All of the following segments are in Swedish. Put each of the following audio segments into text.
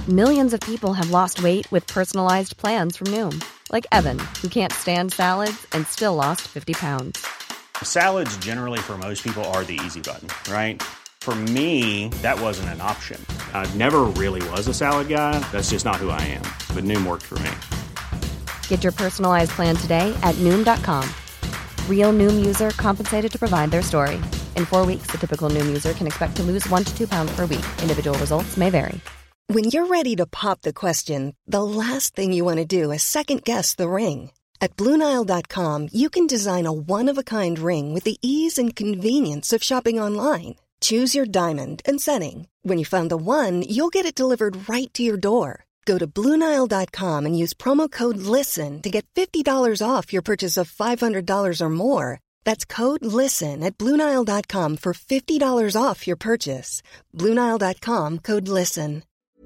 Millions of people have lost weight with personalized plans from Noom. Like Evan, who can't stand salads and still lost 50 pounds. Salads generally for most people are the easy button, right? For me, that wasn't an option. I never really was a salad guy. That's just not who I am. But Noom worked for me. Get your personalized plan today at Noom.com. Real Noom user compensated to provide their story. In 4 weeks, the typical Noom user can expect to lose 1 to 2 pounds per week. Individual results may vary. When you're ready to pop the question, the last thing you want to do is second-guess the ring. At BlueNile.com, you can design a one-of-a-kind ring with the ease and convenience of shopping online. Choose your diamond and setting. When you find the one, you'll get it delivered right to your door. Go to BlueNile.com and use promo code LISTEN to get $50 off your purchase of $500 or more. That's code LISTEN at BlueNile.com for $50 off your purchase. BlueNile.com, code LISTEN.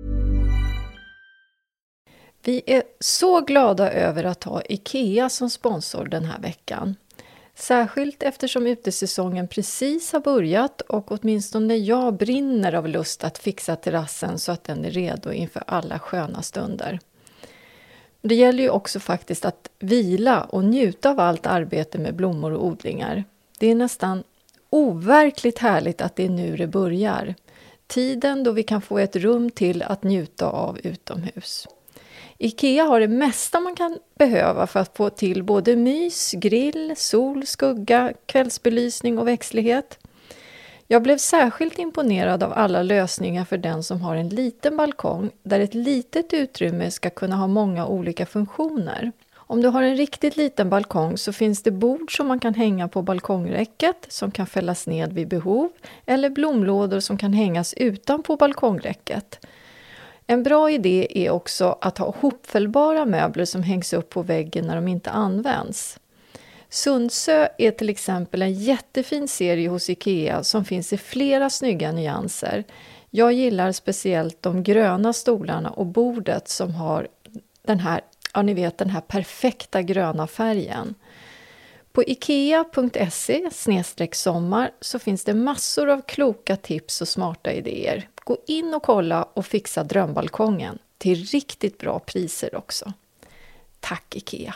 Vi är så glada över att ha IKEA som sponsor den här veckan. Särskilt eftersom utesäsongen precis har börjat och åtminstone jag brinner av lust att fixa terrassen så att den är redo inför alla sköna stunder. Det gäller ju också faktiskt att vila och njuta av allt arbete med blommor och odlingar. Det är nästan overkligt härligt att det är nu det börjar. Tiden då vi kan få ett rum till att njuta av utomhus. IKEA har det mesta man kan behöva för att få till både mys, grill, sol, skugga, kvällsbelysning och växtlighet. Jag blev särskilt imponerad av alla lösningar för den som har en liten balkong där ett litet utrymme ska kunna ha många olika funktioner. Om du har en riktigt liten balkong så finns det bord som man kan hänga på balkongräcket som kan fällas ned vid behov eller blomlådor som kan hängas utanpå balkongräcket. En bra idé är också att ha hopfällbara möbler som hängs upp på väggen när de inte används. Sundsö är till exempel en jättefin serie hos IKEA som finns i flera snygga nyanser. Jag gillar speciellt de gröna stolarna och bordet som har den här, ja ni vet den här perfekta gröna färgen. På ikea.se/sommar så finns det massor av kloka tips och smarta idéer. Gå in och kolla och fixa drömbalkongen till riktigt bra priser också. Tack IKEA!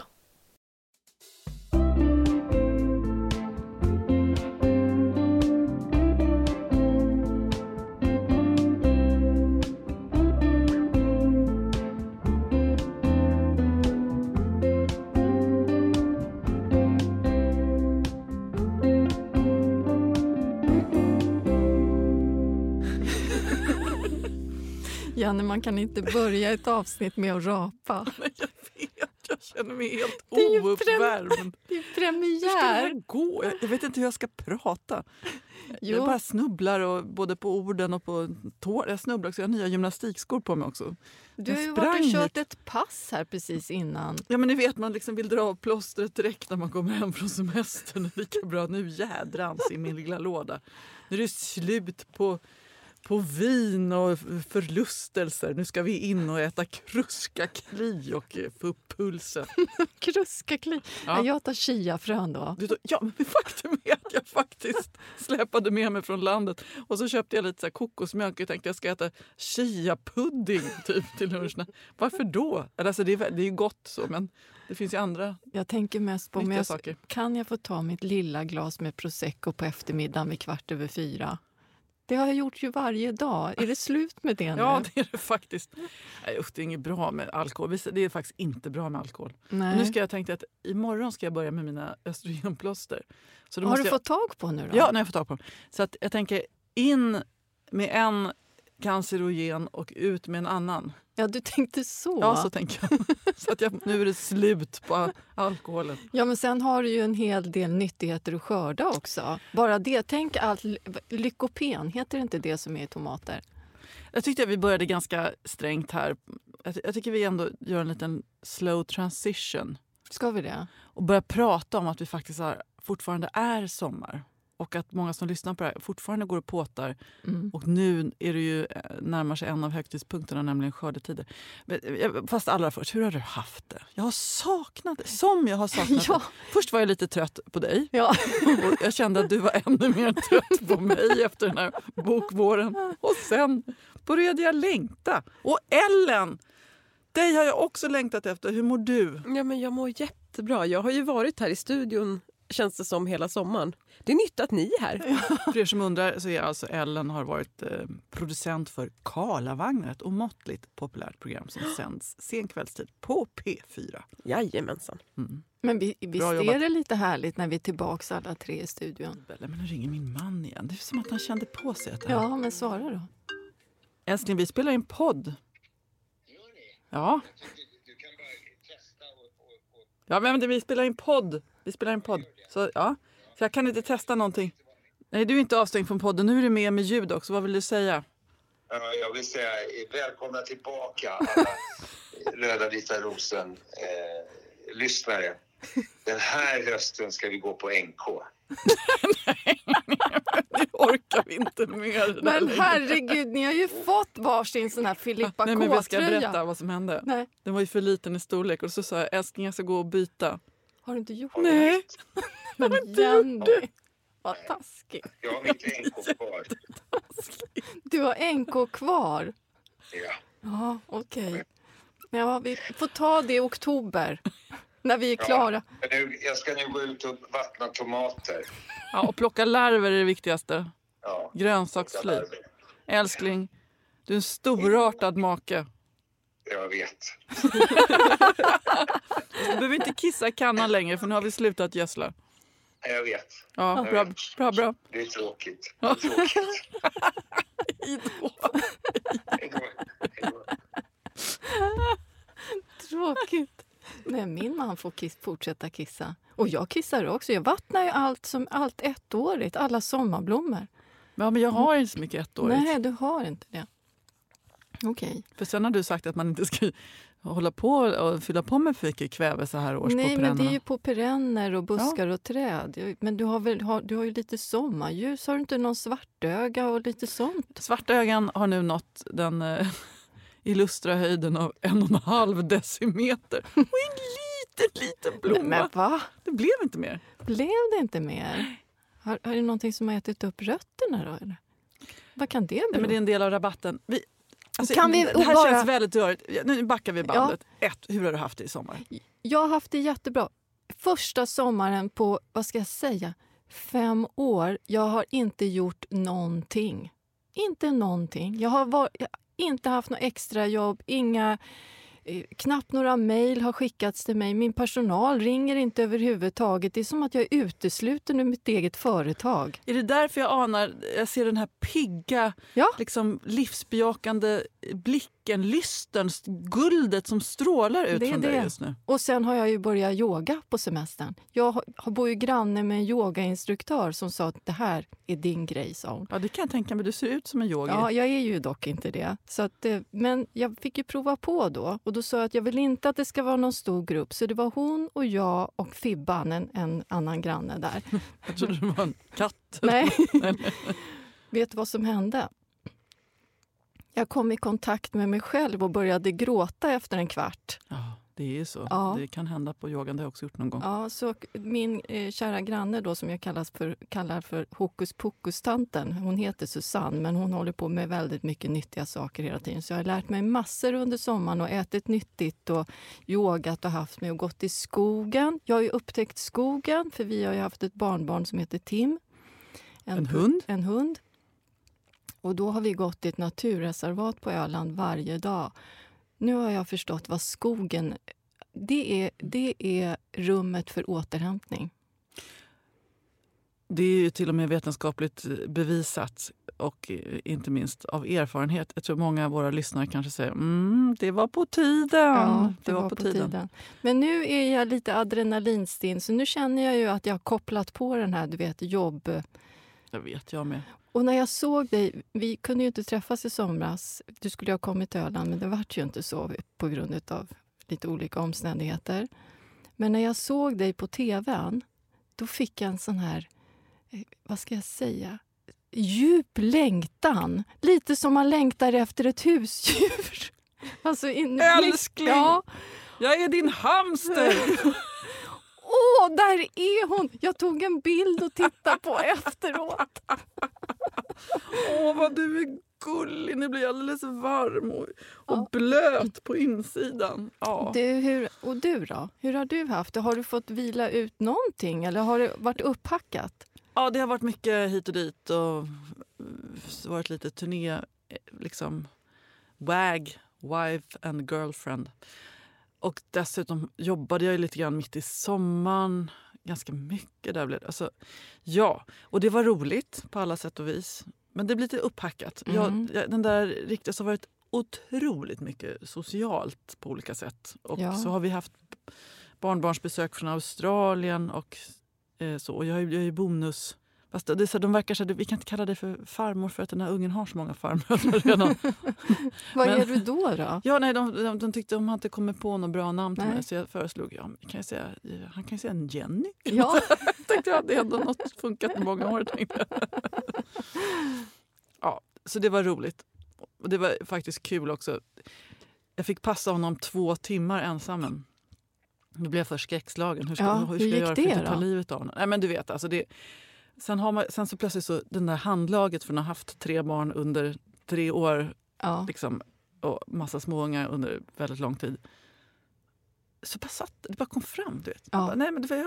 Janne, man kan inte börja ett avsnitt med att rapa. Nej, jag vet. Jag känner mig helt ouppvärmd. Det är premiär. Hur ska det här gå? Jag vet inte hur jag ska prata. Jag bara snubblar och både på orden och på tår. Jag snubblar också. Jag har nya gymnastikskor på mig också. Du har ju varit och kört ett pass här precis innan. Ja, men ni vet, man liksom vill dra av plåstret direkt när man kommer hem från semestern. Det är lika bra. Nu jädrans i min lilla låda. Nu är det slut på vin och förlustelser. Nu ska vi in och äta kruskakli och få upp pulsen. Kruskakli? Ja. Jag tar chiafrön då. Ja, men faktum är att jag faktiskt släpade med mig från landet. Och så köpte jag lite så här kokosmjölk och tänkte jag ska äta chia-pudding typ till lunchen. Varför då? Alltså, det är ju gott så, men det finns ju andra. Jag tänker mest på kan jag få ta mitt lilla glas med prosecco på eftermiddagen vid 3:15? Det har jag gjort ju varje dag. Är det slut med det nu? Ja, det är det faktiskt. Nej, det är inget bra med alkohol. Det är faktiskt inte bra med alkohol. Nej. Nu ska jag tänka att imorgon ska jag börja med mina östrogenplåster. Så då har du fått tag på nu då? Ja, nu har jag fått tag på dem. Så att jag tänker in med en cancerogen och ut med en annan. Ja, du tänkte så. Ja, så tänker jag. Så att nu är det slut på alkoholen. Ja, men sen har du ju en hel del nyttigheter att skörda också. Bara det. Tänk allt. Lykopen, heter det inte det som är i tomater? Jag tyckte att vi började ganska strängt här. Jag tycker vi ändå gör en liten slow transition. Ska vi det? Och börja prata om att vi faktiskt fortfarande är sommar. Och att många som lyssnar på det här fortfarande går och påtar. Och nu är det ju närmar sig en av högtidspunkterna, nämligen skördetider. Fast allra först, hur har du haft det? Jag har saknat det. Som jag har saknat det. Först var jag lite trött på dig. Ja. Och jag kände att du var ännu mer trött på mig efter den här bokvåren. Och sen började jag längta. Och Ellen, dig har jag också längtat efter. Hur mår du? Ja, men jag mår jättebra. Jag har ju varit här i studion, känns det som, hela sommaren. Det är nytt att ni är här. För er som undrar så är alltså Ellen har varit producent för Karlavagnen, ett omåttligt populärt program som sänds sen kvällstid på P4. Jajamensan. Men visst är det lite härligt när vi är tillbaka alla 3 i studion? Men nu ringer min man igen. Det är som att han kände på sig att det här... Ja, men svara då. Älskling, vi spelar in podd. Ja. Du kan bara testa och... Ja, men vi spelar in podd. Vi spelar in podd. Så ja, så jag kan inte testa någonting. Nej, du är inte avstängd från podden. Nu är du med ljud också. Vad vill du säga? Ja, jag vill säga välkomna tillbaka alla Röda vita rosen lyssnare. Den här hösten ska vi gå på NK. Nej, det orkar vi inte mer. Men herregud, ni har ju fått varsin sån här Filippa Nej, men vi ska K-tröja. berätta vad som hände. Nej. Den var ju för liten i storlek och så sa jag, älskling, jag ska gå och byta. Har du inte gjort Nej. det? Men Jenny, vad taskigt. Jag har mitt NK kvar. Du har NK kvar? Ja. Ja, okej. Ja, vi får ta det i oktober. När vi är klara. Ja, jag ska nu gå ut och vattna tomater. Ja, och plocka larver är det viktigaste. Ja. Grönsaksfli. Älskling, du är en storartad make. Jag vet. Du behöver inte kissa i kannan längre för nu har vi slutat gödsla. Jag vet. Ja, bra. Det är tråkigt. Hejdå. Tråkigt. Nej, min man får fortsätta kissa. Och jag kissar också. Jag vattnar ju allt ettårigt. Alla sommarblommor. Ja, men jag har inte så mycket ettårigt. Nej, du har inte det. Okej. För sen har du sagt att man inte ska hålla på och fylla på med för mycket kväve så här års på Nej, perennerna. men det är ju på perenner och buskar och träd. Men du har ju lite sommarljus. Har du inte någon svartöga och lite sånt? Svartögan har nu nått den illustra höjden av 1,5 decimeter. Och en liten blomma. Nej, men va? Det blev inte mer. Blev det inte mer? Har det någonting som har ätit upp rötterna då? Eller? Vad kan det bero? Nej, men det är en del av rabatten. Kan vi det här bara... känns väldigt rörigt. Nu backar vi bandet. Hur har du haft det i sommar? Jag har haft det jättebra. Första sommaren på, 5 år. Jag har inte gjort någonting. Inte någonting. Jag har inte haft något extra jobb. Knappt några mejl har skickats till mig. Min personal ringer inte överhuvudtaget. Det är som att jag är utesluten ur mitt eget företag. Är det därför jag ser den här pigga, liksom livsbejakande blicken, lystern, guldet som strålar ut från dig just nu? Och sen har jag ju börjat yoga på semestern. Jag bor ju granne med en yogainstruktör som sa att det här är din grej, sa hon. Ja, det kan jag tänka mig. Du ser ut som en yogi. Ja, jag är ju dock inte det. Så att, men jag fick ju prova på då. Och då sa jag att jag vill inte att det ska vara någon stor grupp. Så det var hon och jag och Fibban, en annan granne där. Jag trodde det var en katt. Nej. Vet du vad som hände? Jag kom i kontakt med mig själv och började gråta efter en kvart. Ja, det är ju så. Ja. Det kan hända på yogan, det har jag också gjort någon gång. Ja, så min kära granne då, som jag kallar för hokus pokus-tanten, hon heter Susanne, men hon håller på med väldigt mycket nyttiga saker hela tiden. Så jag har lärt mig massor under sommaren och ätit nyttigt och yogat och haft mig och gått i skogen. Jag har ju upptäckt skogen, för vi har ju haft ett barnbarn som heter Tim. En hund? En hund. Och då har vi gått i ett naturreservat på Öland varje dag. Nu har jag förstått vad skogen... Det är rummet för återhämtning. Det är ju till och med vetenskapligt bevisat och inte minst av erfarenhet. Jag tror många av våra lyssnare kanske säger det var på tiden. Ja, det var på tiden. Men nu är jag lite adrenalinstinn, så nu känner jag ju att jag har kopplat på den här, jobb... Jag vet, jag med. Och när jag såg dig, vi kunde ju inte träffas i somras. Du skulle ha kommit till Öland, men det var ju inte så på grund av lite olika omständigheter. Men när jag såg dig på tvn, då fick jag en sån här vad ska jag säga, djup längtan. Lite som man längtar efter ett husdjur. Alltså Älskling! Ja. Jag är din hamster! Där är hon! Jag tog en bild och tittade på efteråt. Vad du är gullig. Nu blir jag alldeles varm och blöt på insidan. Ja. Och du då? Hur har du haft det? Har du fått vila ut någonting eller har det varit upphackat? Ja, det har varit mycket hit och dit och varit lite turné, liksom wag, wife and girlfriend. Och dessutom jobbade jag lite grann mitt i sommaren. Ganska mycket där blev det. Alltså, ja, och det var roligt på alla sätt och vis. Men det blir lite upphackat. Den där riktigt har varit otroligt mycket socialt på olika sätt. Och så har vi haft barnbarnsbesök från Australien och så. Och jag är ju bonus. Fast det är så, de verkar så, vi kan inte kalla det för farmor för att den här ungen har så många farmödrar redan. Vad är du då? Ja, nej, de tyckte de hade inte kommit på något bra namn till mig. Så jag föreslog, han kan ju säga en Jenny. Ja. Tänkte jag, det är ändå något funkat i många år. Tänkte jag. Ja, så det var roligt. Och det var faktiskt kul också. Jag fick passa honom 2 timmar ensam. Då blev jag först skräckslagen. Hur ska jag göra för att ta livet av honom? Nej, men du vet, alltså det... Sen så plötsligt så den där handlaget från att ha haft 3 barn under 3 år liksom, och massa småungar under väldigt lång tid. Så det bara kom fram, du vet. Ja. Bara,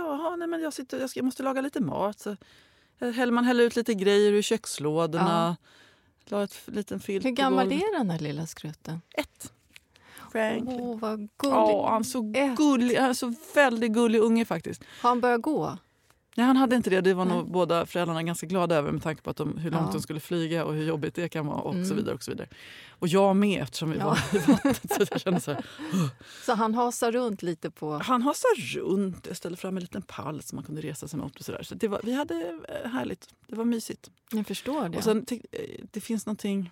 jag måste laga lite mat. Så man häller ut lite grejer ur kökslådorna. La ett liten filt. Hur gammal är den här lilla skrutten? 1. Frank. Vad gullig. Ja, han är så gullig. Han är så väldigt gullig unge faktiskt. Har han börjat gå? Nej, han hade inte det. Det var nog båda föräldrarna ganska glada över med tanke på att hur långt de skulle flyga och hur jobbigt det kan vara och så vidare och så vidare. Och jag med eftersom vi var i vattnet så jag kände så här. Så han hasar runt lite på... Han hasar runt. Jag ställde fram en liten pall som man kunde resa sig mot och sådär. Så vi hade härligt. Det var mysigt. Jag förstår det. Och sen det finns någonting...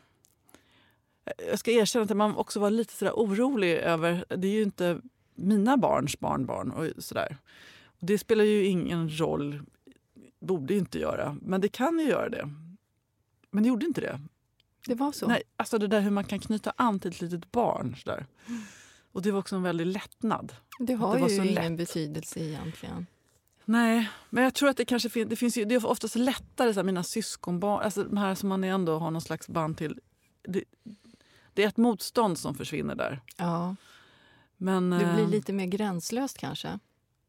Jag ska erkänna att man också var lite sådär orolig över... Det är ju inte mina barns barnbarn och sådär. Det spelar ju ingen roll, borde ju inte göra, men det kan ju göra det. Men det gjorde inte det. Det var så? Nej, alltså det där hur man kan knyta an till ett litet barn. Sådär. Och det var också en väldig lättnad. Det har det ju så ingen betydelse egentligen. Nej, men jag tror att det kanske det finns ju, det är oftast lättare så här, mina syskonbarn, alltså de här som man ändå har någon slags band till. Det är ett motstånd som försvinner där. Ja. Men det blir lite mer gränslöst kanske.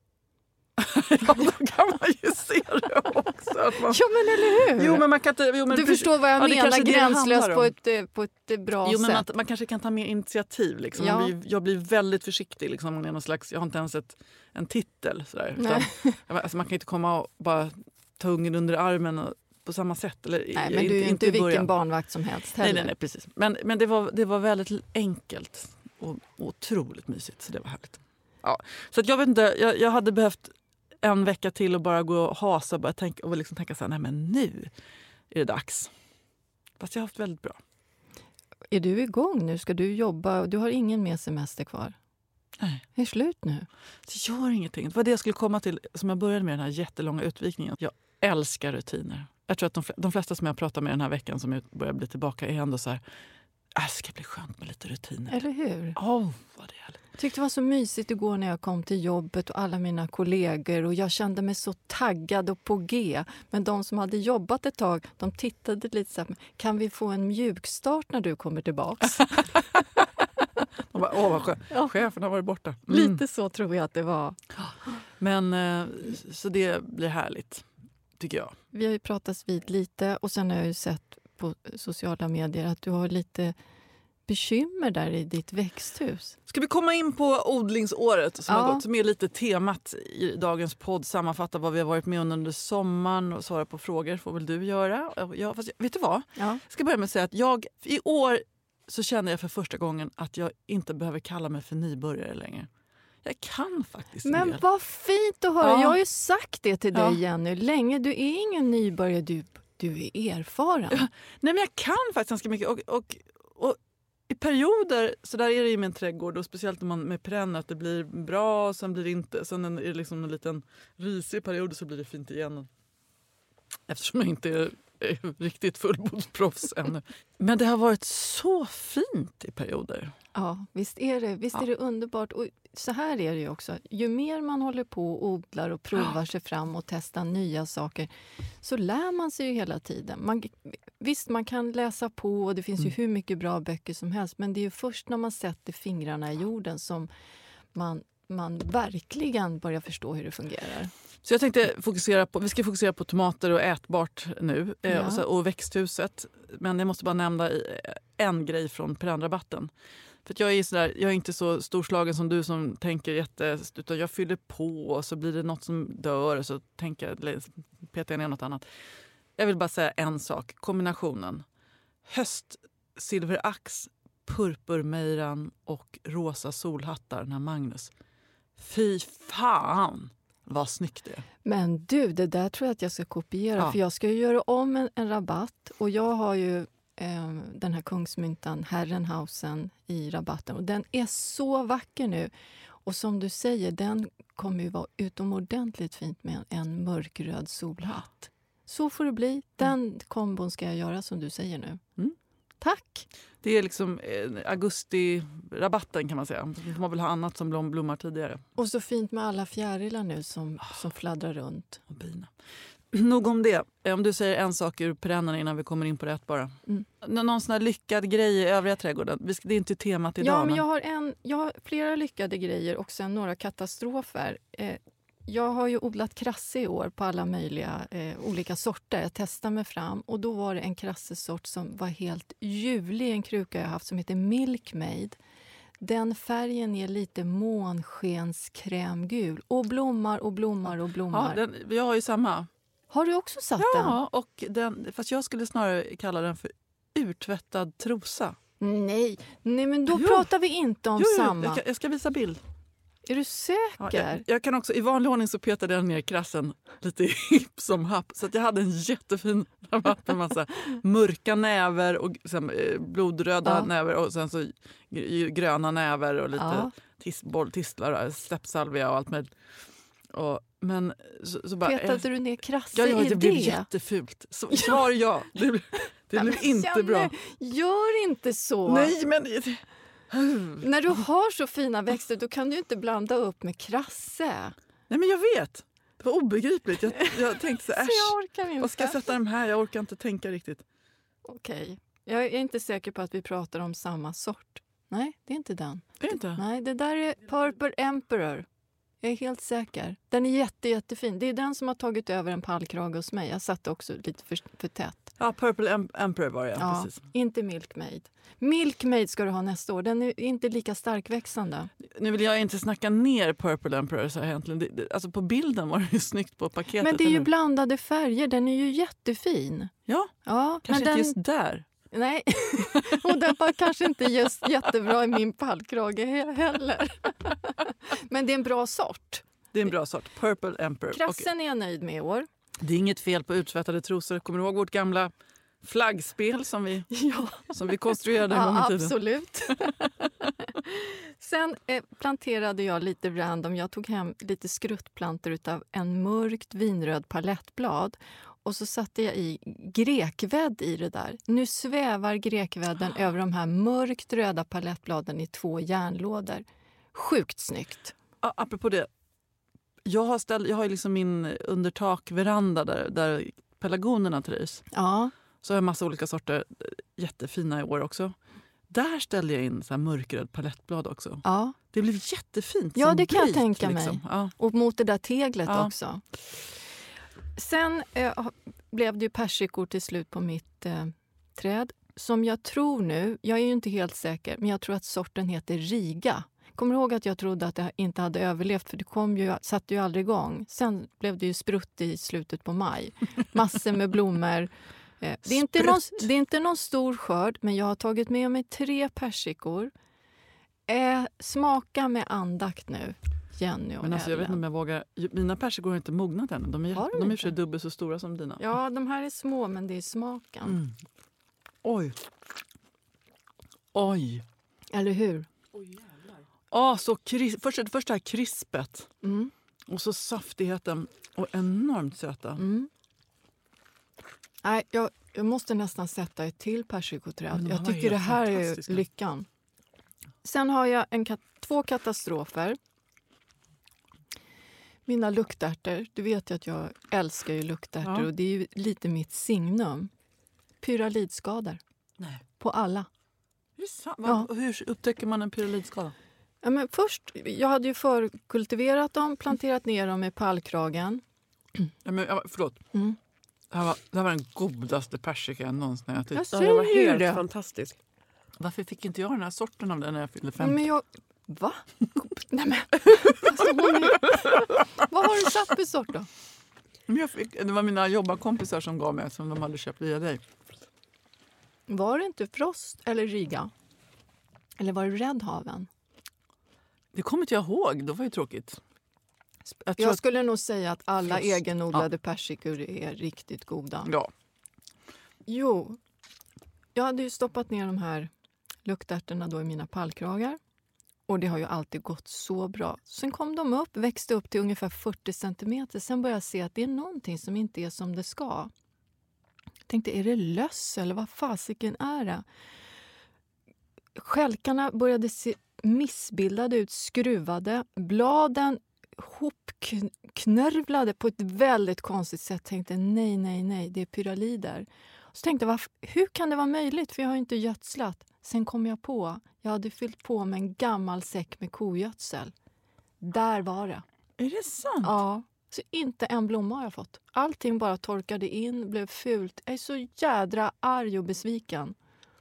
Ja, då kan man ju se det också. Att man... Ja, men eller hur? Jo, men man kan inte, du förstår vad jag menar, gränslöst på ett bra men sätt. man kanske kan ta mer initiativ. Liksom. Ja. Jag blir väldigt försiktig. Liksom, någon slags, jag har inte ens en titel. Sådär, utan, alltså, man kan inte komma och bara ta ungen under armen på samma sätt. Eller, nej, men du är inte vilken barnvakt som helst heller. Nej, precis. Men det var väldigt enkelt och otroligt mysigt. Så det var härligt. Ja. Så att jag vet inte, jag hade behövt en vecka till och bara gå och hasa och bara tänka så här, nej men nu är det dags. Fast jag har haft väldigt bra. Är du igång nu? Ska du jobba? Du har ingen mer semester kvar? Nej. Det är slut nu. Det gör ingenting. Det var det jag skulle komma till som jag började med den här jättelånga utvikningen. Jag älskar rutiner. Jag tror att de flesta som jag pratar med den här veckan som börjar bli tillbaka är ändå så här, det ska bli skönt med lite rutiner. Eller hur? Vad det är härligt. Jag tyckte det var så mysigt igår när jag kom till jobbet och alla mina kollegor och jag kände mig så taggad och på G. Men de som hade jobbat ett tag, de tittade lite så här, kan vi få en mjukstart när du kommer tillbaks? De bara, vad skönt. Ja. Chefen har varit borta. Lite så tror jag att det var. Men så det blir härligt, tycker jag. Vi har ju pratats vid lite och sen har jag ju sett på sociala medier att du har lite bekymmer där i ditt växthus. Ska vi komma in på odlingsåret som har gått, som är lite temat i dagens podd, sammanfatta vad vi har varit med under sommaren och svara på frågor får väl du göra. Vet du vad? Ja. Jag ska börja med att säga att i år så känner jag för första gången att jag inte behöver kalla mig för nybörjare längre. Jag kan faktiskt en Men del. Vad fint att höra. Jag har ju sagt det till dig Jenny länge. Du är ingen nybörjare, du är erfaren. Nej, men jag kan faktiskt ganska mycket och i perioder, så där är det i min trädgård och speciellt om man med perenner att det blir bra och sen blir det inte. Sen är det liksom en liten risig period så blir det fint igen. eftersom jag inte är riktigt fullblodsproffs ännu. Men det har varit så fint i perioder. Ja, visst är det underbart. Och så här är det ju också. Ju mer man håller på och odlar och provar sig fram och testar nya saker, så lär man sig ju hela tiden. Visst, man kan läsa på och det finns ju hur mycket bra böcker som helst, men det är ju först när man sätter fingrarna i jorden som man verkligen börjar förstå hur det fungerar. Så jag tänkte vi ska fokusera på tomater och ätbart nu och växthuset. Men jag måste bara nämna en grej från Perennrabatten. För att jag är inte så storslagen som du som tänker utan jag fyller på och så blir det något som dör och så petar jag ner något annat. Jag vill bara säga en sak. Kombinationen höstsilverax, purpurmejran och rosa solhattar, den här Magnus. Fy fan! Vad snyggt det är. Men du, det där tror jag att jag ska kopiera. För jag ska ju göra om en rabatt. Och jag har ju den här kungsmyntan, Herrenhausen, i rabatten. Och den är så vacker nu. Och som du säger, den kommer ju vara utomordentligt fint med en mörkröd solhatt. Så får det bli. Den kombon ska jag göra som du säger nu. Mm. Tack! Det är liksom augusti-rabatten kan man säga. Man vill ha annat som blommar tidigare. Och så fint med alla fjärilar nu som fladdrar runt. Och bina. Nog om det. Om du säger en sak ur perennerna innan vi kommer in på det bara. Någon sån här lyckad grej i övriga trädgården. Det är inte temat idag. Ja, men jag har flera lyckade grejer och sen några katastrofer. Jag har ju odlat krasse i år på alla möjliga olika sorter. Jag testar mig fram och då var det en krassesort som var helt ljuvlig. En kruka jag haft som heter Milkmaid. Den färgen är lite månskenskrämgul och blommar och blommar och blommar. Ja, jag har ju samma. Har du också satt den? Ja, och fast jag skulle snarare kalla den för urtvättad trosa. Nej men då pratar vi inte om samma. Jag ska visa bild. Är du säker? Ja, jag kan också, i vanlig ordning så petade jag ner krassen lite hipp som happ. Så att jag hade en jättefin rabatt med massa mörka näver och sen, blodröda näver och sen så gröna näver och lite tistlar, steppsalvia och allt med. Men så bara, petade du ner krassen i det? Blev jättefult. Svar ja. Det blev inte bra. Gör inte så. Nej, men... När du har så fina växter då kan du inte blanda upp med krasse. Nej, men jag vet. Det var obegripligt. Jag tänkte så äsch, vad ska jag sätta de här? Jag orkar inte tänka riktigt. Okej. Jag är inte säker på att vi pratar om samma sort. Nej, det är inte den. Det är inte? Nej, det där är Purple Emperor. Jag är helt säker. Den är jättefin. Det är den som har tagit över en pallkrage hos mig. Jag satt också lite för tätt. Ja, Purple Emperor var det. Ja, precis. Inte Milkmaid. Milkmaid ska du ha nästa år. Den är inte lika starkväxande. Nu vill jag inte snacka ner Purple Emperor så här egentligen. Alltså på bilden var det ju snyggt på paketet. Men det är ju blandade färger. Den är ju jättefin. Ja, kanske inte just där. Nej, och den var kanske inte just jättebra i min pallkrage heller. Men det är en bra sort. Det är en bra sort. Purple Emperor. Krassen är jag nöjd med i år. Det är inget fel på utsvettade trosor. Kommer du ihåg vårt gamla flaggspel som vi konstruerade en gång i tiden? Absolut. Sen planterade jag lite random. Jag tog hem lite skruttplantor utav en mörkt vinröd palettblad. Och så satte jag i grekvädd i det där. Nu svävar grekvädden över de här mörkt röda palettbladen i 2 järnlådor. Sjukt snyggt. Ja, apropå det. Jag har liksom min undertakveranda där pelargonerna trivs. Ja. Så har jag massa olika sorter, jättefina i år också. Där ställde jag in så här mörkröd palettblad också. Ja. Det blev jättefint. Ja, det kan jag tänka mig. Liksom. Ja. Och mot det där teglet också. Sen blev det ju persikor till slut på mitt träd. Som jag tror nu, jag är ju inte helt säker, men jag tror att sorten heter Riga. Kommer du ihåg att jag trodde att det inte hade överlevt för det satte ju aldrig igång. Sen blev det ju sprutt i slutet på maj. Massor med blommor. Det är inte någon stor skörd, men jag har tagit med mig 3 persikor. Smaka med andakt nu, Jenny och men alltså, jag vet inte om jag vågar. Mina persikor har inte mognat än. De är i och för sig dubbelt så stora som dina. Ja, de här är små, men det är smaken. Mm. Oj. Eller hur? Så först det här krispet. Och så saftigheten och enormt söta. Nej, jag måste nästan sätta ett till persikoträd. Men Jag var tycker helt det här är fantastiska. lyckan. Sen har jag 2 katastrofer. Mina luktärtor. Du vet ju att jag älskar ju luktärtor. Ja. Och det är ju lite mitt signum. Pyralidskador. Nej. På alla. Är det sant? Ja. Hur upptäcker man en pyralidskada? Ja, men först, jag hade ju förkultiverat dem, planterat ner dem i pallkragen. Ja, men, förlåt. Mm. Det här var den godaste persika jag någonsin ätit. Jag Ja, den var säger helt det. fantastisk. Varför fick inte jag den här sorten av den när jag fyllde 50? Men jag... Va? Nej men... Alltså, vad har du satt för sort då? Men det var mina jobbarkompisar som gav mig som de hade köpt via dig. Var det inte Frost eller Riga? Eller var det Räddhaven? Det kommer inte jag ihåg. Det var ju tråkigt. Jag skulle nog säga att alla Frost. egenodlade persikor är riktigt goda. Ja. Jo, jag hade ju stoppat ner de här luktärtorna då i mina pallkragar. Och det har ju alltid gått så bra. Sen kom de upp, växte upp till ungefär 40 centimeter. Sen började jag se att det är någonting som inte är som det ska. Jag tänkte, är det löss eller vad fasiken är det? Stjälkarna började se missbildade ut, skruvade. Bladen hopknörvlade på ett väldigt konstigt sätt. Tänkte, nej, det är pyralider. Så tänkte jag, hur kan det vara möjligt? För jag har inte gödslat. Sen kom jag på, jag hade fyllt på med en gammal säck med kogödsel. Där var det. Är det sant? Ja, så inte en blomma har jag fått. Allting bara torkade in, blev fult. Jag är så jädra arg och besviken.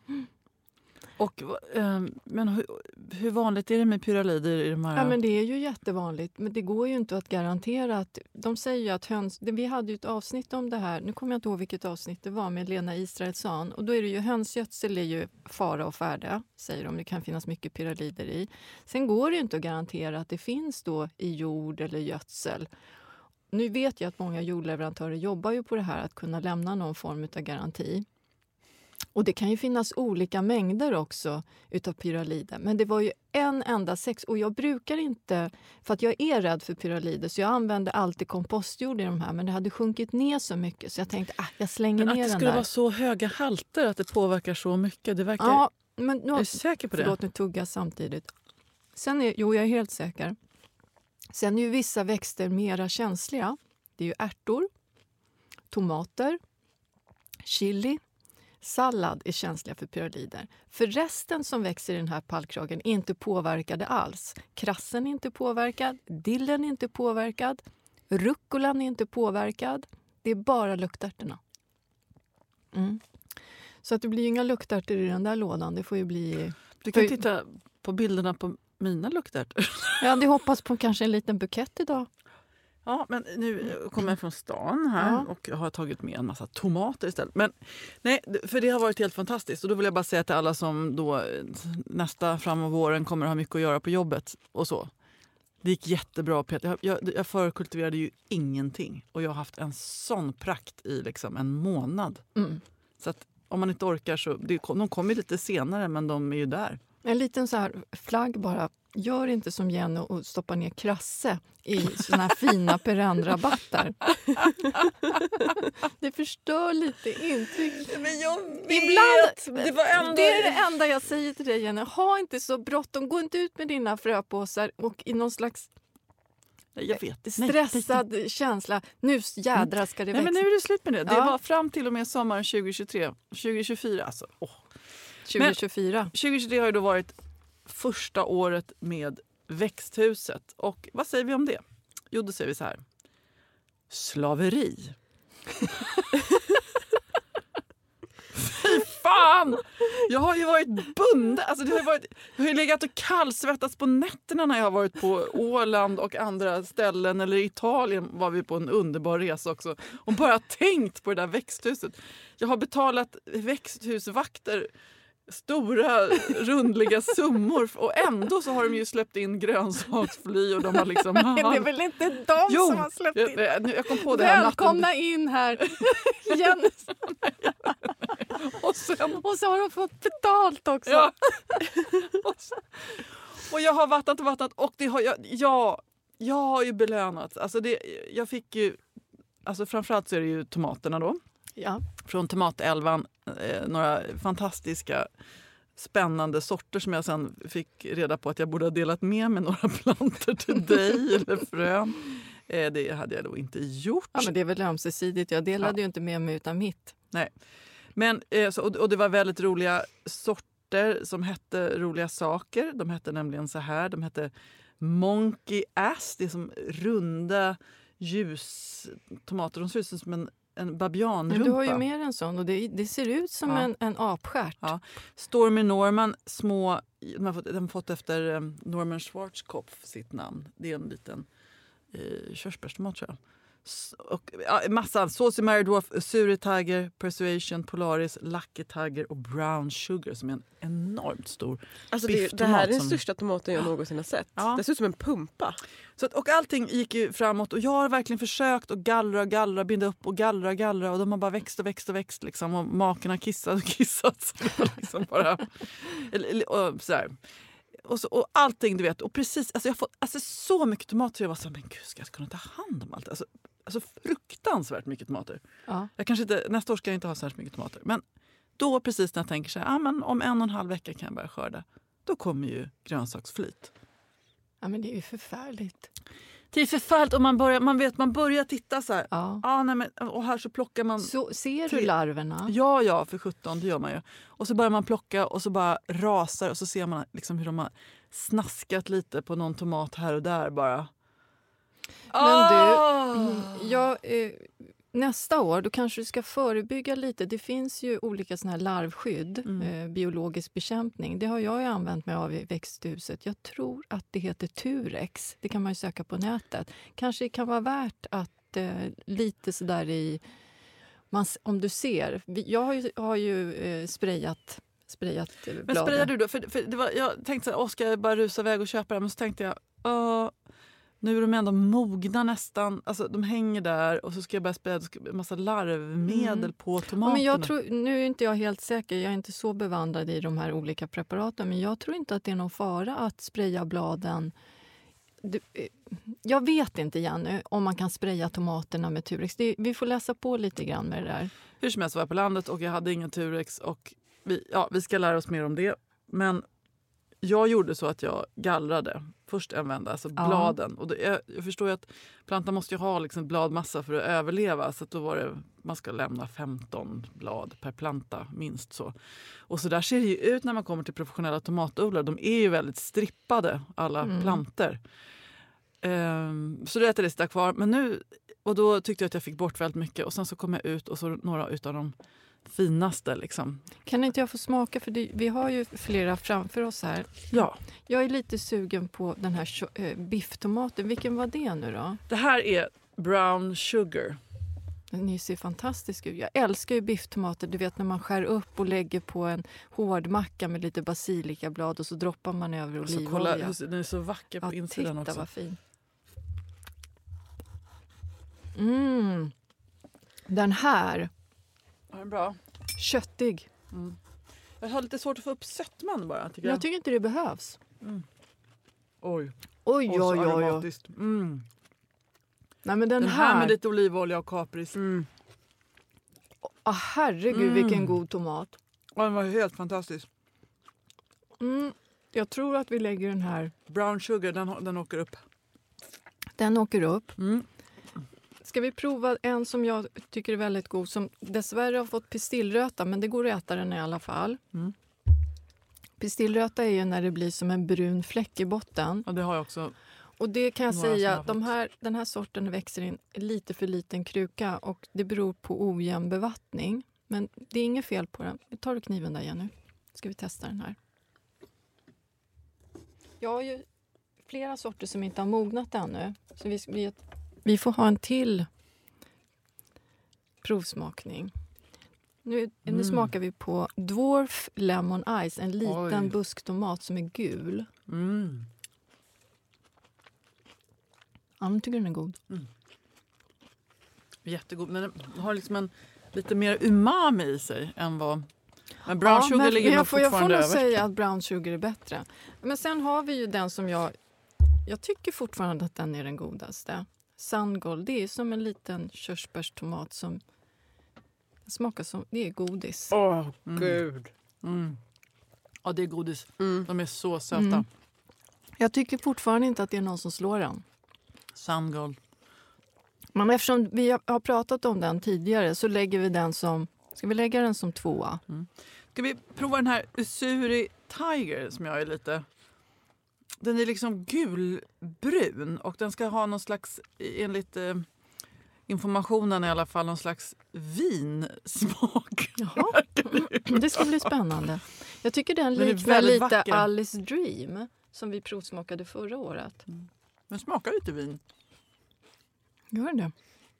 Och, men hur vanligt är det med pyralider i de här? Ja, men det är ju jättevanligt. Men det går ju inte att garantera att... De säger ju att vi hade ju ett avsnitt om det här. Nu kommer jag inte ihåg vilket avsnitt det var med Lena Israelsson. Och då är det ju hönsgödsel är ju fara och färde, säger de. Det kan finnas mycket pyralider i. Sen går det ju inte att garantera att det finns då i jord eller gödsel. Nu vet jag att många jordleverantörer jobbar ju på det här att kunna lämna någon form av garanti. Och det kan ju finnas olika mängder också utav pyralider. Men det var ju en enda sex. Och jag brukar inte, för att jag är rädd för pyralider, så jag använder alltid kompostjord i de här. Men det hade sjunkit ner så mycket så jag tänkte, jag slänger men ner att det den skulle där. vara så höga halter att det påverkar så mycket. Det verkar... Ja, men nu, är du säker på det? Förlåt, nu tuggar samtidigt. Sen jag är helt säker. Sen är ju vissa växter mera känsliga. Det är ju ärtor, tomater, chili. Sallad är känsliga för pyralider. För resten som växer i den här pallkragen är inte påverkade alls. Krassen är inte påverkad, dillen är inte påverkad, rucolan är inte påverkad. Det är bara luktärtorna. Så att det blir ju inga luktärtor i den där lådan. Det får ju bli... Du kan titta på bilderna på mina luktärtor. Jag hade hoppats på kanske en liten bukett idag. Ja, men nu kommer jag från stan här och jag har tagit med en massa tomater istället. Men nej, för det har varit helt fantastiskt. Och då vill jag bara säga till alla som då nästa fram av våren kommer att ha mycket att göra på jobbet och så. Det gick jättebra, Peter. Jag förkultiverade ju ingenting. Och jag har haft en sån prakt i liksom en månad. Så att om man inte orkar så... De kommer lite senare, men de är ju där. En liten så här flagg bara. Gör inte som Jenny och stoppa ner krasse i såna här fina perenrabatter. Det förstör lite intryck. Men jag vet! Ibland, det var ändå... det är det enda jag säger till dig, Jenny. Ha inte så bråttom. Gå inte ut med dina fröpåsar och i någon slags Jag vet. stressad känsla. Nu jädrar ska det växa. Nej, men nu är det slut med det. Det Ja. var fram till och med sommaren 2023. 2024 alltså. 2024. 2023 har ju då varit första året med växthuset. Och vad säger vi om det? Jo, då säger vi så här. Slaveri. Fy fan! Jag har ju varit bunden. Alltså jag har ju legat och kallsvettats på nätterna när jag har varit på Åland och andra ställen. Eller i Italien var vi på en underbar resa också. Och bara tänkt på det där växthuset. Jag har betalat växthusvakter stora rundliga summor och ändå så har de ju släppt in grönsaksfly och de har liksom... Det är väl inte de som har släppt in? Jag kom på det här Välkomna in här. Jenny. Och så har de fått betalt också. Ja. Och jag har vattnat och det har jag har ju belönats. Alltså jag fick ju, alltså framförallt så är det ju tomaterna då. Ja. från Tomatälvan. Några fantastiska spännande sorter som jag sen fick reda på att jag borde ha delat med mig några plantor till dig eller frön. Det hade jag då inte gjort. Ja, men det är väl ömsesidigt. Jag delade ju inte med mig utan mitt. Nej. Men, och det var väldigt roliga sorter som hette roliga saker. De hette nämligen så här. De hette Monkey Ass. Det är som runda ljustomater. De ser ut som en babianrumpa. Men du har ju mer en sån och det ser ut som en apstjärt. Ja. Stormy Norman, små, de har fått efter Norman Schwarzkopf sitt namn. Det är en liten körsbärstomat tror jag. Och massa Saucy Mary Dwarf, Suri Tiger, Persuasion, Polaris, Lucky Tiger och Brown Sugar som är en enormt stor det här är den största tomaten jag någonsin har sett. Ja. Det ser ut som en pumpa. Och allting gick ju framåt och jag har verkligen försökt att gallra, binda upp och gallra och de har bara växt liksom, och maken har kissat liksom bara och sådär. Och allting du vet och precis, alltså jag har fått så mycket tomater jag var så men gud ska jag kunna ta hand om allt alltså fruktansvärt mycket tomater. Ja. Jag kanske inte, nästa år ska jag inte ha så här mycket tomater men då precis när jag tänker så här, men om 1,5 vecka kan jag börja skörda då kommer ju grönsaksflyt. Ja men det är ju förfärligt. Det är förfärligt om man börjar titta så här. Ja. Nej, men, och här så plockar man. Så ser du larverna? Ja, för 17 det gör man ju. Och så börjar man plocka och så bara rasar och så ser man liksom hur de har snaskat lite på någon tomat här och där bara. Men nästa år då kanske du ska förebygga lite. Det finns ju olika såna här larvskydd, biologisk bekämpning. Det har jag ju använt mig av i växthuset. Jag tror att det heter Turex. Det kan man ju söka på nätet. Kanske det kan vara värt att lite sådär om du ser. Jag har ju sprayat bladen. Men sprayar du då? För det var, jag tänkte så här, ska jag bara rusa iväg och köpa det? Men så tänkte jag, nu är de ändå mogna nästan. Alltså de hänger där och så ska jag börja spraya en massa larvmedel på tomaterna. Men jag tror, nu är inte jag helt säker, jag är inte så bevandrad i de här olika preparaten. Men jag tror inte att det är någon fara att spraya bladen. Jag vet inte Jenny om man kan spraya tomaterna med Turex. Vi får läsa på lite grann med det där. Hur som helst var jag på landet och jag hade ingen Turex. Och vi ska lära oss mer om det. Men jag gjorde så att jag gallrade först en vända, alltså bladen. Och jag förstår ju att plantan måste ju ha liksom bladmassa för att överleva. Så att då var det, man ska lämna 15 blad per planta, minst så. Och så där ser det ju ut när man kommer till professionella tomatodlare. De är ju väldigt strippade, alla planter. Så det är det där kvar. Men nu, och då tyckte jag att jag fick bort väldigt mycket. Och sen så kom jag ut och så några utav dem finaste liksom. Kan inte jag få smaka för vi har ju flera framför oss här. Ja. Jag är lite sugen på den här bifftomaten. Vilken var det nu då? Det här är Brown Sugar. Den ser fantastisk ut. Jag älskar ju bifftomater. Du vet när man skär upp och lägger på en hård macka med lite basilikablad och så droppar man över olivolja. Den är så vacker på insidan också. Titta vad fin. Den här. Ja, bra. Köttig. Jag har lite svårt att få upp sötman bara. Jag tycker inte det behövs. Oj. Oj. Nej, men den här med lite olivolja och kapris. Herregud, vilken god tomat. Ja, den var helt fantastisk. Jag tror att vi lägger den här. Brown Sugar, den åker upp. Den åker upp. Ska vi prova en som jag tycker är väldigt god, som dessvärre har fått pistillröta, men det går att äta den i alla fall. Pistillröta är ju när det blir som en brun fläck i botten. Ja, det har jag också. Och det kan jag säga, den här sorten växer in lite för liten kruka och det beror på ojämn bevattning. Men det är inget fel på den. Vi tar kniven där igen nu. Ska vi testa den här. Jag har ju flera sorter som inte har mognat ännu. Så vi får ha en till provsmakning. Nu smakar vi på Dwarf Lemon Ice, en liten busktomat som är gul. Ja, jag tycker den är god. Jättegod, men den har liksom en lite mer umami i sig än vad... Men brown sugar ligger nog fortfarande över. Jag får nog säga att brown sugar är bättre. Men sen har vi ju den som jag tycker fortfarande att den är den godaste. Sungold, det är som en liten körsbärstomat som... Det smakar som, det är godis. Gud. Ja, det är godis. De är så söta. Jag tycker fortfarande inte att det är någon som slår den. Sungold. Men eftersom vi har pratat om den tidigare så lägger vi den som... Ska vi lägga den som 2? Ska vi prova den här Usuri Tiger som jag är lite... Den är liksom gulbrun och den ska ha någon slags, enligt informationen i alla fall, någon slags vinsmak. Jaha, det ska bli spännande. Jag tycker den är liknar väldigt lite vacker. Alice Dream som vi provsmakade förra året. Den smakar lite vin. Gör det?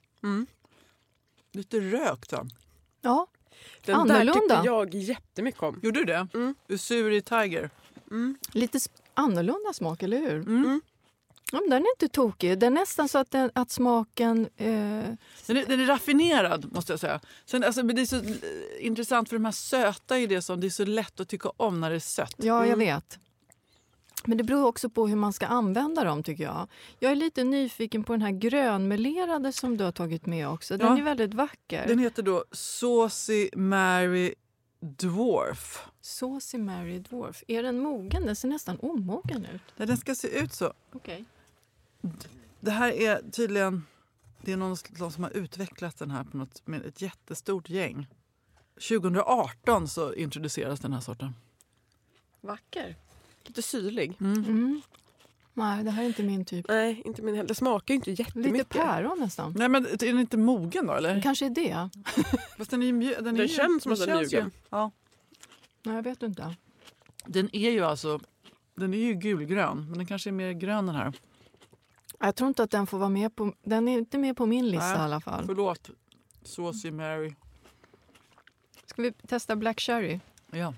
Lite rökt. Så. Ja, Den annorlunda. där tyckte jag jättemycket om. Gjorde du det? Usuri Tiger. Lite annorlunda smak, eller hur? Ja, men den är inte tokig. Det är nästan så att smaken... Den är raffinerad, måste jag säga. Sen, alltså, det är så intressant för de här söta är det som det är så lätt att tycka om när det är sött. Ja, jag vet. Men det beror också på hur man ska använda dem, tycker jag. Jag är lite nyfiken på den här grönmelerade som du har tagit med också. Den är väldigt vacker. Den heter då Saucy Mary Dwarf. Saucy Mary Dwarf. Är den mogen? Den ser nästan omogen ut. Nej, den ska se ut så. Okej. Det här är tydligen... Det är någon som har utvecklat den här på något, med ett jättestort gäng. 2018 så introduceras den här sorten. Vacker. Lite syrlig. Nej, det här är inte min typ. Nej, inte min heller. Det smakar ju inte jättemycket. Lite päron nästan. Nej, men är den inte mogen då, eller? Kanske är det. Fast den är ju Den känns som att den är mogen. Ja. Nej, jag vet inte. Den är ju alltså... Den är ju gulgrön, men den kanske är mer grön den här. Jag tror inte att den får vara med på... Den är inte med på min lista i alla fall. Förlåt. Saucy Mary. Ska vi testa Black Cherry? Ja.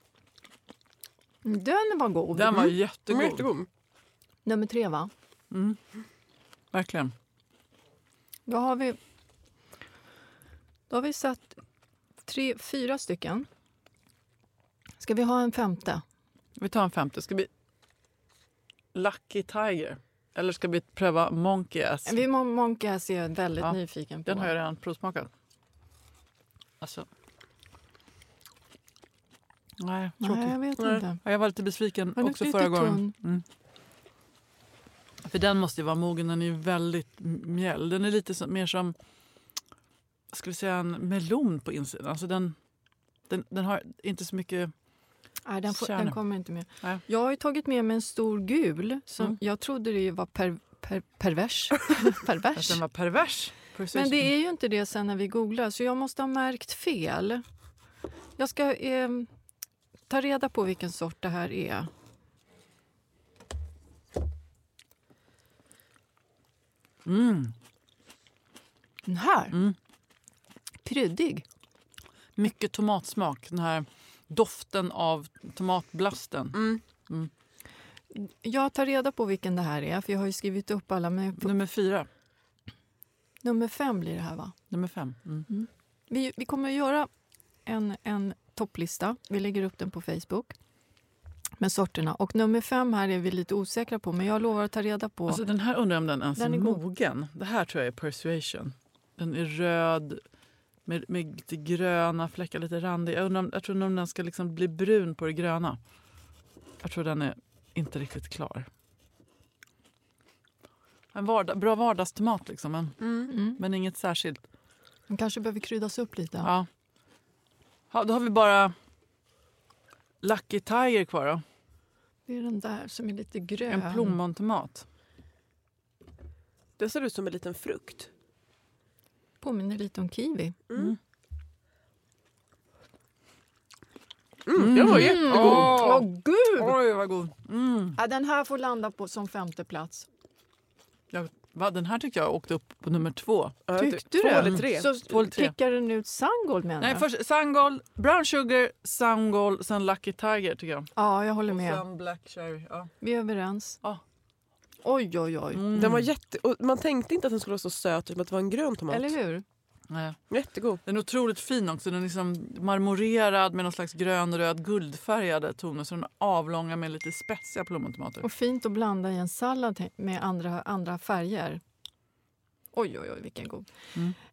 Den var god. Den var Den jättegod. var jättegod. Nummer 3, va? Verkligen. Då har vi satt 4 stycken. Ska vi ha en 5:e? Vi tar en 5:e. Ska vi... Lucky Tiger. Eller ska vi pröva Monkey Ass? Monkey Ass är jag väldigt nyfiken på. Den har jag redan provsmakat. Alltså... Nej, tråkigt. Nej, jag vet inte. Ja, jag var lite besviken Den också är förra lite gången. För den måste ju vara mogen. Den är ju väldigt mjäll. Den är lite mer som, ska vi säga, en melon på insidan. Alltså den har inte så mycket... Nej, den kommer inte med. Nej. Jag har ju tagit med mig en stor gul som jag trodde det var pervers. Att den var pervers. Men det är ju inte det sen när vi googlar, så jag måste ha märkt fel. Jag ska ta reda på vilken sort det här är. Den här. Kryddig. Mycket tomatsmak. Den här doften av tomatblasten. Jag tar reda på vilken det här är, för jag har ju skrivit upp alla. Men Nummer 4. Nummer 5 blir det här, va? Nummer 5. Vi kommer att göra en topplista. Vi lägger upp den på Facebook med sorterna. Och nummer 5 här är vi lite osäkra på, men jag lovar att ta reda på. Alltså den här undrar om den ens är god. mogen. Det här tror jag är Persuasion. Den är röd med lite gröna fläckar, lite randig. Jag tror om den ska liksom bli brun på det gröna. Jag tror den är inte riktigt klar. En bra vardagstomat liksom, men inget särskilt. Den kanske behöver kryddas upp lite. Ja, då har vi bara Lucky Tiger kvar då. Det är den där som är lite grön. En plommontomat. Det ser ut som en liten frukt. Påminner lite om kiwi. Den var jättegod. Åh, gud! Oj, vad god. Ja, den här får landa på som 5:e plats. Den här tycker jag åkte upp på nummer 2. Tyckte du 2 det? eller 3? Så 2 eller 3. klickar den ut Sungold, menar Nej, du? först Sungold, Brown Sugar, Sungold, sen Lucky Tiger tycker jag. Ja, jag håller Och med. sen Black Cherry. Ja. Vi är överens. Ja. Oj, oj, oj. Den var och man tänkte inte att den skulle vara så söt, som att det var en grön tomat. Eller hur? Nej. Jättegod. Den är otroligt fin också. Den är liksom marmorerad med någon slags grön-röd guldfärgade toner. Så den är avlånga med lite spetsiga plommontomater. Och fint att blanda i en sallad med andra färger. Oj, oj, oj, vilken god.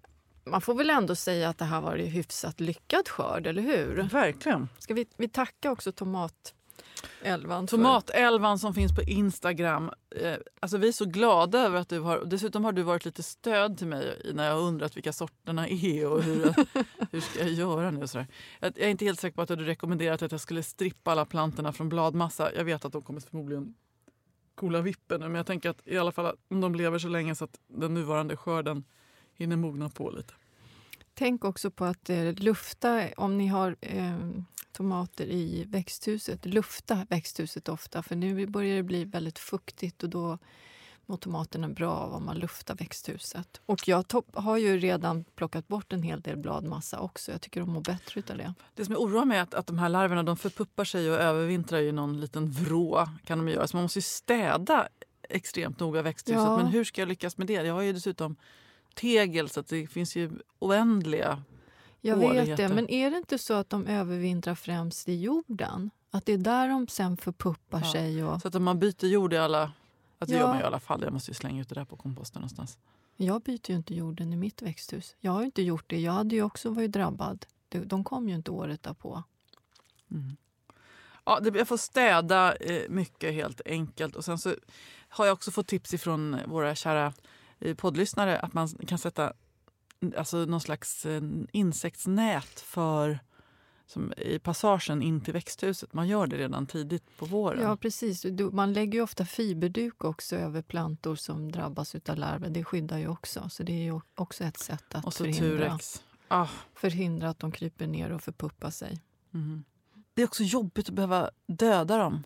man får väl ändå säga att det här var en hyfsat lyckad skörd, eller hur? Verkligen. Ska vi tacka också Tomatelvan? Tomatelvan som finns på Instagram. Alltså vi är så glada över att dessutom har du varit lite stöd till mig när jag har undrat vilka sorterna är och hur ska jag göra nu och sådär. Jag är inte helt säker på att du rekommenderat att jag skulle strippa alla plantorna från bladmassa. Jag vet att de kommer förmodligen coola vippen, men jag tänker att i alla fall om de lever så länge så att den nuvarande skörden hinner mogna på lite. Tänk också på att lufta, om ni har tomater i växthuset, lufta växthuset ofta, för nu börjar det bli väldigt fuktigt och då mår tomaterna bra av om man luftar växthuset. Och jag har ju redan plockat bort en hel del bladmassa också. Jag tycker de mår bättre utav det. Det som är oroande med att de här larverna, de förpuppar sig och övervintrar i någon liten vrå kan de göra. Så man måste ju städa extremt noga växthuset. Ja. Men hur ska jag lyckas med det? Jag har ju dessutom tegel så att det finns ju oändliga Jag vet håligheter. det, men är det inte så att de övervintrar främst i jorden? Att det är där de sen förpuppar sig? Och... Så att om man byter jord i alla... Att det Ja. gör man i alla fall. Jag måste ju slänga ut det där på komposten någonstans. Jag byter ju inte jorden i mitt växthus. Jag har ju inte gjort det. Jag hade ju också varit drabbad. De kom ju inte året därpå. Mm. Ja, jag får städa mycket helt enkelt. Och sen så har jag också fått tips ifrån våra kära poddlyssnare att man kan sätta alltså någon slags insektsnät för som i passagen in till växthuset. Man gör det redan tidigt på våren. Ja, precis. Man lägger ju ofta fiberduk också över plantor som drabbas av larver. Det skyddar ju också. Så det är ju också ett sätt att och så Turex. förhindra att de kryper ner och förpuppar sig. Mm. Det är också jobbigt att behöva döda dem.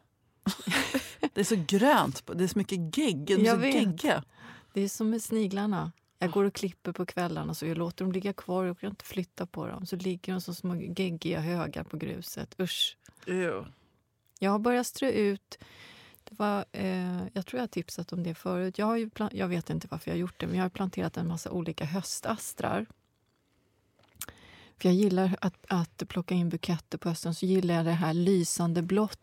Det är så grönt. Det är så mycket gegg. Jag vet. Det är som med sniglarna. Jag går och klipper på kvällarna så jag låter dem ligga kvar och kan inte flytta på dem. Så ligger de som små geggiga högar på gruset. Usch. Jag har börjat strö ut. Det var, jag tror jag har tipsat om det förut. Jag vet inte varför jag har gjort det, men jag har planterat en massa olika höstastrar. För jag gillar att plocka in buketter på hösten, så gillar jag det här lysande blått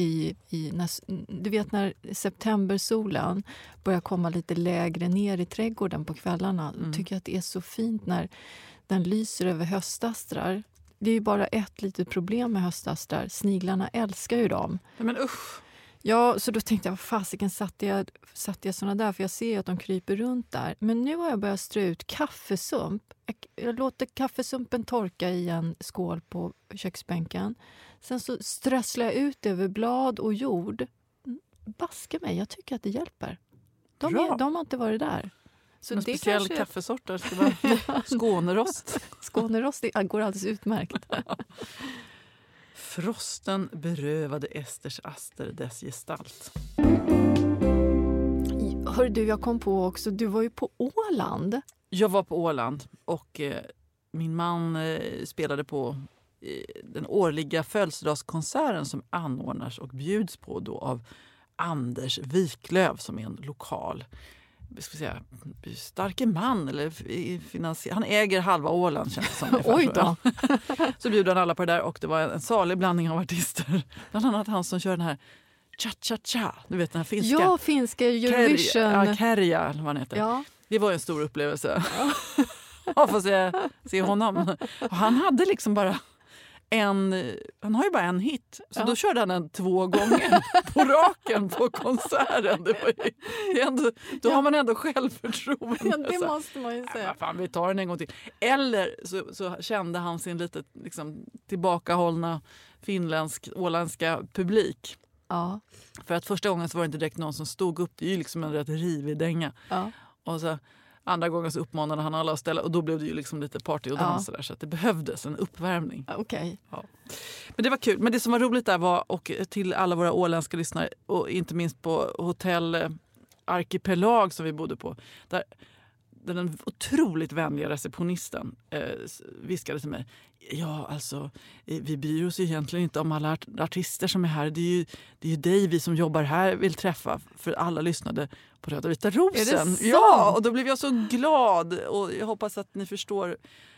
du vet när septembersolen börjar komma lite lägre ner i trädgården på kvällarna. Tycker jag att det är så fint när den lyser över höstastrar. Det är ju bara ett litet problem med höstastrar. Sniglarna älskar ju dem. Men usch. Ja, så då tänkte jag, vad fasiken satte jag såna där? För jag ser ju att de kryper runt där. Men nu har jag börjat strö ut kaffesump. Jag låter kaffesumpen torka i en skål på köksbänken. Sen så strösslar jag ut över blad och jord. Baska mig, jag tycker att det hjälper. De har inte varit där. Så en det speciell kanske... kaffesort där ska vara Skånerost. Skånerost går alldeles utmärkt. Frosten berövade Esters aster dess gestalt. Hör du, jag kom på också, du var ju på Åland. Jag var på Åland och min man spelade på den årliga födelsedagskonserten som anordnas och bjuds på då av Anders Wiklöf som är en lokal starke man eller han äger halva Åland känns det som. Oj då. Så bjuder han alla på det där och det var en salig blandning av artister. Bland annat han som kör den här cha-cha-cha, du vet den här finska. Ja, finska Eurovision. Kärja, eller vad han heter. Ja. Det var en stor upplevelse. Ja, får se honom. Och han hade liksom bara han har ju bara en hit. Så då körde han den 2 gånger på raken på konserten. Det var ju ändå, då har man ändå självförtroende. Ja, det måste man ju säga. Fan, vi tar den en gång till. Eller så kände han sin lite liksom, tillbakahållna åländska publik. Ja. För att första gången så var det inte direkt någon som stod upp. Det är ju liksom en rätt rivig dänga. Ja. Och så andra gången så uppmanade han alla att ställa och då blev det ju liksom lite party och dans där, så att det behövdes en uppvärmning. Okej. Ja. Men det var kul. Men det som var roligt där var, och till alla våra åländska lyssnare och inte minst på hotell Arkipelag som vi bodde på, där den otroligt vänliga receptionisten viskade till mig: ja, alltså vi bryr oss ju egentligen inte om alla artister som är här. Det är ju dig vi som jobbar här vill träffa, för alla lyssnade på Röda Vita Rosen. Är det sant? Ja, och då blev jag så glad och jag hoppas att ni förstår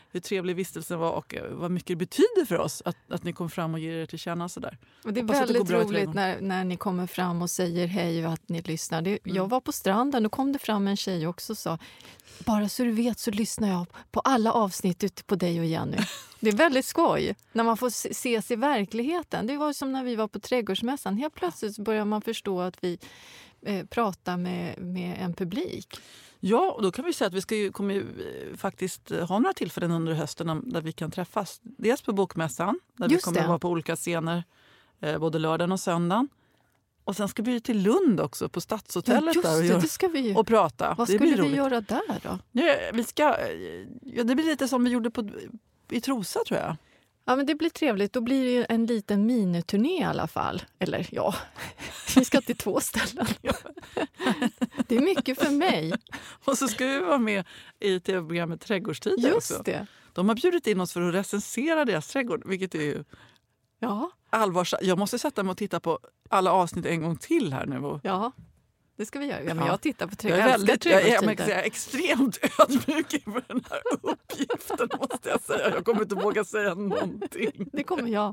hur trevlig vistelsen var och vad mycket det betyder för oss att ni kom fram och ger er till känna sådär. Och det är Hoppas att det går väldigt bra i roligt när ni kommer fram och säger hej och att ni lyssnar. Jag var på stranden och kom det fram en tjej också och sa, bara så du vet så lyssnar jag på alla avsnitt ute på dig och Jenny. Det är väldigt skoj när man får ses i verkligheten. Det var som när vi var på trädgårdsmässan. Helt plötsligt börjar man förstå att vi pratar med en publik. Ja, och då kan vi säga att vi kommer ju faktiskt ha några tillfällen under hösten där vi kan träffas. Dels på Bokmässan, där vi kommer vara på olika scener både lördagen och söndagen. Och sen ska vi till Lund också, på Stadshotellet och prata. Vad skulle vi göra där då? Det blir lite som vi gjorde i Trosa, tror jag. Ja, men det blir trevligt. Då blir det en liten miniturné i alla fall. Eller ja, vi ska till 2 ställen. Det är mycket för mig. Och så ska vi vara med i tv-programmet Trädgårdstider också. Just det. De har bjudit in oss för att recensera deras trädgård, vilket är ju allvarsamt. Jag måste sätta mig och titta på alla avsnitt en gång till här nu. Ja, det ska vi göra. Ja, men jag tittar på Jag är extremt ödmjuk inför den här uppgiften, måste jag säga. Jag kommer inte våga säga någonting. Det kommer jag.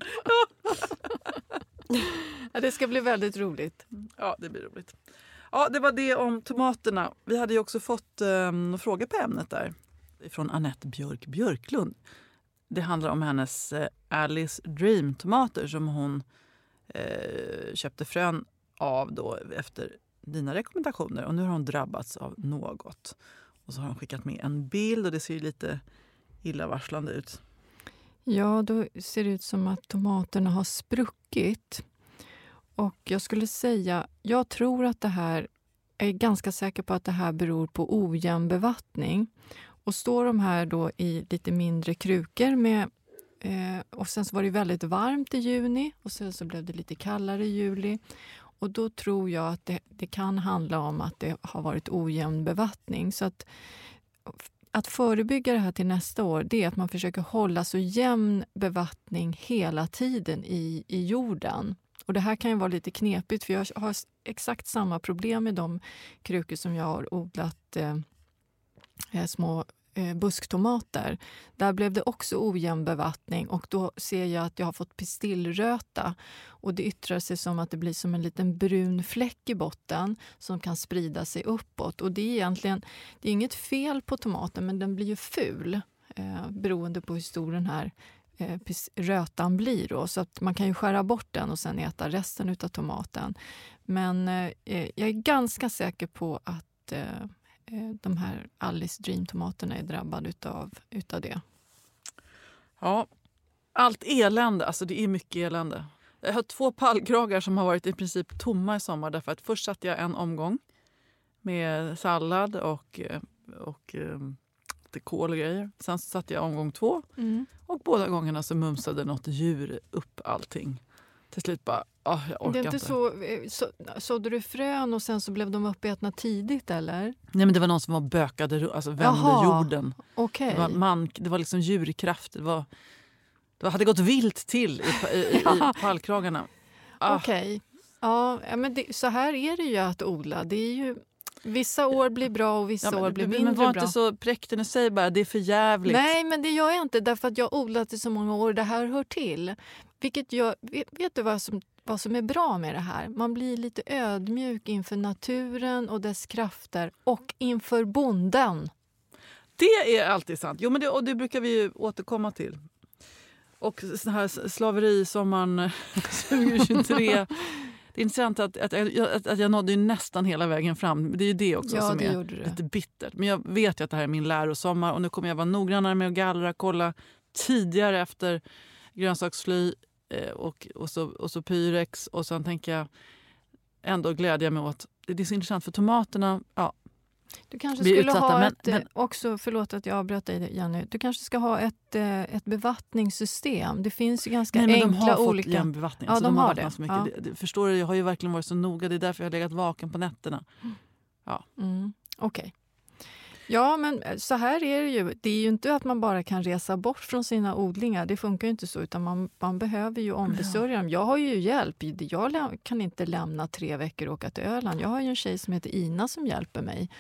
Ja, det ska bli väldigt roligt. Ja, det blir roligt. Ja, det var det om tomaterna. Vi hade ju också fått frågor på ämnet där från Annette Björklund. Det handlar om hennes Alice Dream-tomater som hon köpte frön av då efter dina rekommendationer. Och nu har hon drabbats av något. Och så har hon skickat med en bild och det ser ju lite illavarslande ut. Ja, då ser det ut som att tomaterna har spruckit. Och jag skulle säga, jag tror att det här, jag är ganska säker på att det här beror på ojämn bevattning. Och står de här då i lite mindre krukor med, och sen så var det väldigt varmt i juni och sen så blev det lite kallare i juli. Och då tror jag att det kan handla om att det har varit ojämn bevattning. Så att förebygga det här till nästa år, det är att man försöker hålla så jämn bevattning hela tiden i jorden. Och det här kan ju vara lite knepigt för jag har exakt samma problem med de krukor som jag har odlat små busktomater. Där blev det också ojämn bevattning och då ser jag att jag har fått pistillröta och det yttrar sig som att det blir som en liten brun fläck i botten som kan sprida sig uppåt. Och det är egentligen, det är inget fel på tomaten men den blir ju ful beroende på hur stor den här rötan blir då. Så att man kan ju skära bort den och sen äta resten utav tomaten. Men jag är ganska säker på att de här Alice Dream-tomaterna är drabbade utav det. Ja, allt elände, alltså det är mycket elände. Jag har 2 pallkragar som har varit i princip tomma i sommar därför att först satte jag en omgång med sallad och lite kål och grejer. Sen så satte jag omgång 2 och båda gångerna så mumsade något djur upp allting. Till slut bara, jag orkar inte. Det är inte så sådde du frön och sen så blev de uppätna tidigt eller? Nej men det var någon som var bökade, alltså vände jorden. Okay. Det var liksom djurkraft, det hade gått vilt till i pallkragarna. Okej. Ja, men så här är det ju att odla. Det är ju vissa år blir bra och vissa år blir mindre bra. Men var inte så präktig och säg bara det är för jävligt. Nej, men det gör jag inte därför att jag har odlat i så många år. Det här hör till. Vilket vet du vad som är bra med det här? Man blir lite ödmjuk inför naturen och dess krafter och inför bonden. Det är alltid sant. Jo, men det brukar vi ju återkomma till. Och sån här slaveri sommaren 2023. Det är intressant att jag nådde ju nästan hela vägen fram. Det är ju det också som är lite bittert. Men jag vet ju att det här är min lärosommar och nu kommer jag vara noggrannare med att gallra, kolla tidigare efter grönsaksfly och så pyrex. Och sen tänker jag ändå glädja mig åt, det är så intressant för tomaterna, du kanske skulle ha också, förlåt att jag avbröt dig Jenny, du kanske ska ha ett bevattningssystem. Det finns ju ganska enkla olika. De har fått jämn bevattning. Ja, de har det. Så mycket. Ja. Förstår du, jag har ju verkligen varit så noga. Det är därför jag har legat vaken på nätterna. Ja. Okej. Ja, men så här är det ju. Det är ju inte att man bara kan resa bort från sina odlingar. Det funkar ju inte så, utan man behöver ju ombesörja dem. Jag har ju hjälp. Jag kan inte lämna 3 veckor och åka till Öland. Jag har ju en tjej som heter Ina som hjälper mig.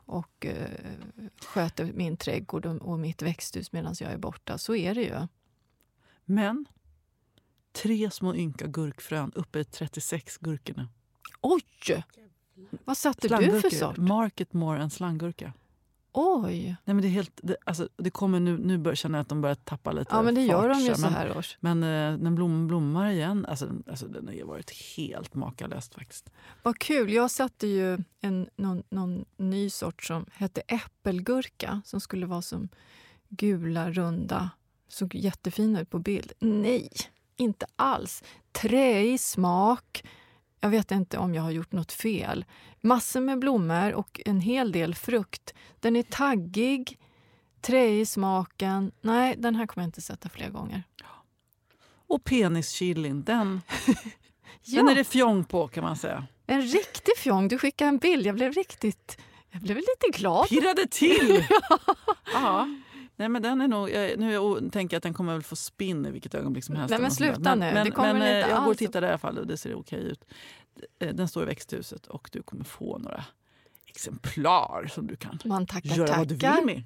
och sköter min trädgård och mitt växthus medan jag är borta. Så är det ju. Men 3 små ynka gurkfrön uppe i 36 gurkorna. Oj! Vad satte du för sort? Market more än slanggurka. Oj! Nej, men det är helt, det kommer nu börjar känna att de börjar tappa lite. Ja, men det gör de ju fart, så här års. Men den blommar igen. Alltså den har ju varit helt makalöst faktiskt. Vad kul. Jag satte ju någon ny sort som hette äppelgurka. Som skulle vara som gula, runda. Såg jättefina ut på bild. Nej, inte alls. Träig smak. Jag vet inte om jag har gjort något fel. Massor med blommor och en hel del frukt. Den är taggig, träig i smaken. Nej, den här kommer jag inte sätta fler gånger. Och penischilin, den Ja, är det fjong på kan man säga. en riktig fjong. Du skickade en bild. Jag blev lite glad. Pirrade till! Ja. Nej, men den är nog, nu tänker jag att den kommer väl få spinn i vilket ögonblick som helst. Nej, men sluta nu. Men, Det kommer väl inte jag går och alls. tittar i alla fall och det ser okej ut. Den står i växthuset och du kommer få några exemplar som du kan Man tackar. göra vad du vill med.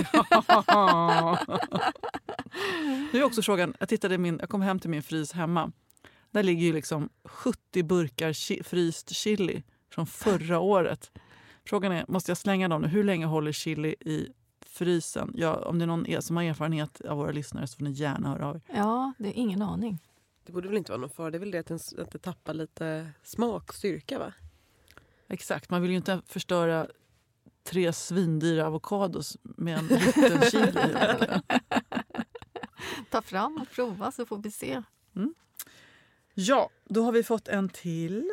Nu är också frågan, jag kom hem till min frys hemma. Där ligger ju liksom 70 burkar fryst chili från förra året. Frågan är, måste jag slänga dem nu? Hur länge håller chili i frysen? Ja, om det är någon som har erfarenhet av våra lyssnare så får ni gärna höra av er. Ja, det är ingen aning. Det borde väl inte vara någon fara. Det är väl det att det tappar lite smak och styrka, va? Exakt, man vill ju inte förstöra 3 svindyra avokados med en liten chili. Ta fram och prova så får vi se. Ja, då har vi fått en till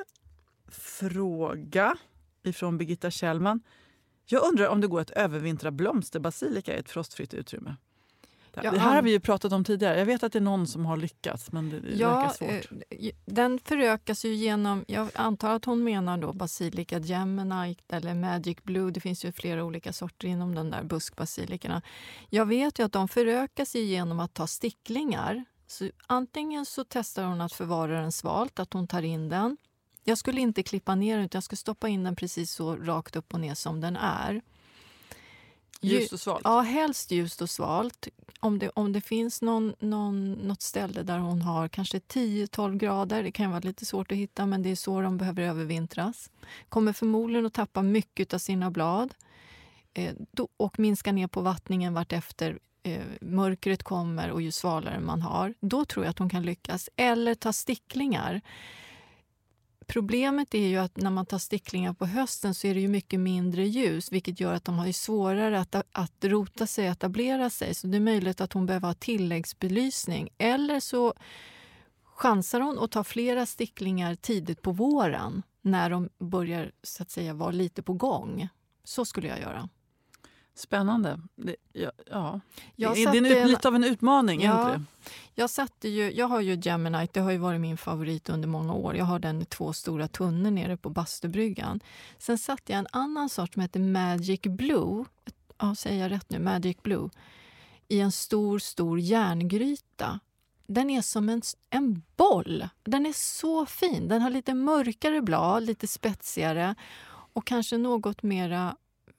fråga ifrån Birgitta Kjellman. Jag undrar om det går att övervintra blomsterbasilika i ett frostfritt utrymme. Det här har vi ju pratat om tidigare. Jag vet att det är någon som har lyckats, men det verkar svårt. Den förökas ju genom, jag antar att hon menar då Basilica Geminite eller Magic Blue. Det finns ju flera olika sorter inom den där buskbasilikerna. Jag vet ju att de förökas ju genom att ta sticklingar. Så antingen så testar hon att förvara den svalt, att hon tar in den. Jag skulle inte klippa ner den, utan jag skulle stoppa in den precis så rakt upp och ner som den är. Ljust och svalt? Ja, helst ljust och svalt. Om det finns något ställe där hon har kanske 10-12 grader, det kan vara lite svårt att hitta, men det är så de behöver övervintras. Kommer förmodligen att tappa mycket av sina blad och minska ner på vattningen vart efter mörkret kommer och ju svalare man har. Då tror jag att hon kan lyckas. Eller ta sticklingar. Problemet är ju att när man tar sticklingar på hösten så är det ju mycket mindre ljus, vilket gör att de har ju svårare att rota sig och etablera sig. Så det är möjligt att hon behöver ha tilläggsbelysning. Eller så chansar hon att ta flera sticklingar tidigt på våren när de börjar så att säga vara lite på gång. Så skulle jag göra. Spännande. Det är lite av en utmaning, inte det? Jag har ju Geminite, det har ju varit min favorit under många år. Jag har den i 2 stora tunnor nere på Bastubryggan. Sen satte jag en annan sort som heter Magic Blue. Ja, säger jag rätt nu? Magic Blue. I en stor järngryta. Den är som en boll. Den är så fin. Den har lite mörkare blad, lite spetsigare och kanske något mera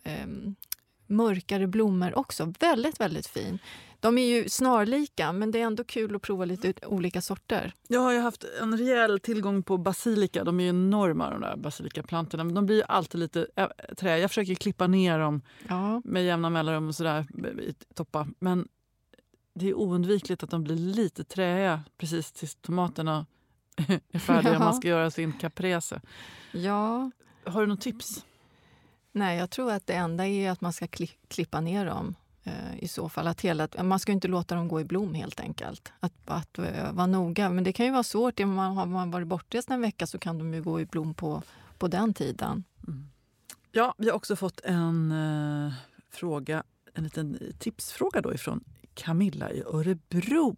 mörkare blommor också. Väldigt, väldigt fin. De är ju snarlika, men det är ändå kul att prova lite olika sorter. Jag har ju haft en rejäl tillgång på basilika. De är ju enorma, de där basilikaplantorna. Men de blir ju alltid lite trä. Jag försöker klippa ner dem med jämna mellanrum och sådär i toppa. Men det är oundvikligt att de blir lite träiga precis tills tomaterna är färdiga. Ja. Man ska göra sin caprese. Ja. Har du något tips? Nej, jag tror att det enda är att man ska klippa ner dem. I så fall man ska inte låta dem gå i blom helt enkelt. Att vara noga. Men det kan ju vara svårt. Om man har varit bortrest en vecka så kan de ju gå i blom på den tiden. Mm. Ja, vi har också fått en fråga, en liten tipsfråga då ifrån Camilla i Örebro.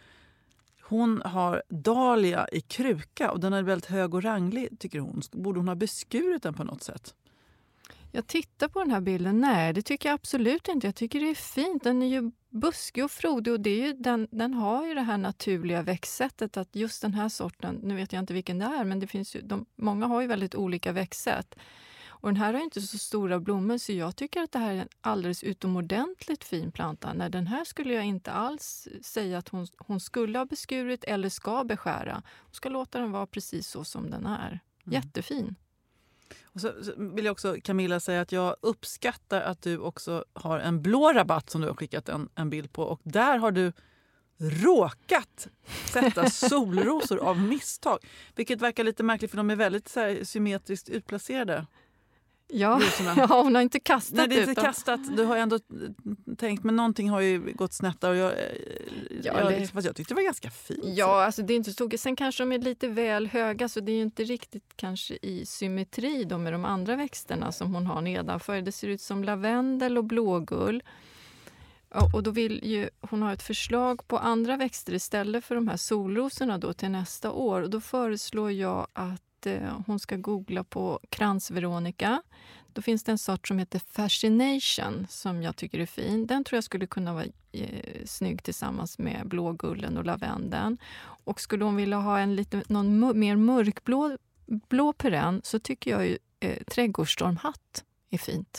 Hon har dahlia i kruka och den är väldigt hög och ranglig, tycker hon. Borde hon ha beskurit den på något sätt? Jag tittar på den här bilden. Nej, det tycker jag absolut inte. Jag tycker det är fint. Den är ju buskig och frodig och det är ju den har ju det här naturliga växtsättet att just den här sorten, nu vet jag inte vilken det är, men det finns ju, många har ju väldigt olika växtsätt. Och den här har inte så stora blommor, så jag tycker att det här är en alldeles utomordentligt fin planta. Nej, den här skulle jag inte alls säga att hon skulle ha beskurit eller ska beskära. Hon ska låta den vara precis så som den är. Jättefin. Och så vill jag också, Camilla, säga att jag uppskattar att du också har en blå rabatt som du har skickat en bild på. Och där har du råkat sätta solrosor av misstag. Vilket verkar lite märkligt, för de är väldigt så här, symmetriskt utplacerade. Ja, hon har inte kastat. Nej, det är inte kastat. Du har ändå tänkt, men någonting har ju gått snett där. Och fast jag tyckte det var ganska fint. Ja, alltså det är inte så. Sen kanske de är lite väl höga, så det är ju inte riktigt kanske i symmetri då med de andra växterna som hon har nedanför. Det ser ut som lavendel och blågull. Och då vill ju hon ha ett förslag på andra växter istället för de här solrosorna då till nästa år. Och då föreslår jag att hon ska googla på kransveronica. Då finns det en sort som heter Fascination som jag tycker är fin. Den tror jag skulle kunna vara snygg tillsammans med blågullen och lavendeln. Och skulle hon vilja ha någon mer mörkblå perenn, så tycker jag ju trädgårdsstormhatt är fint.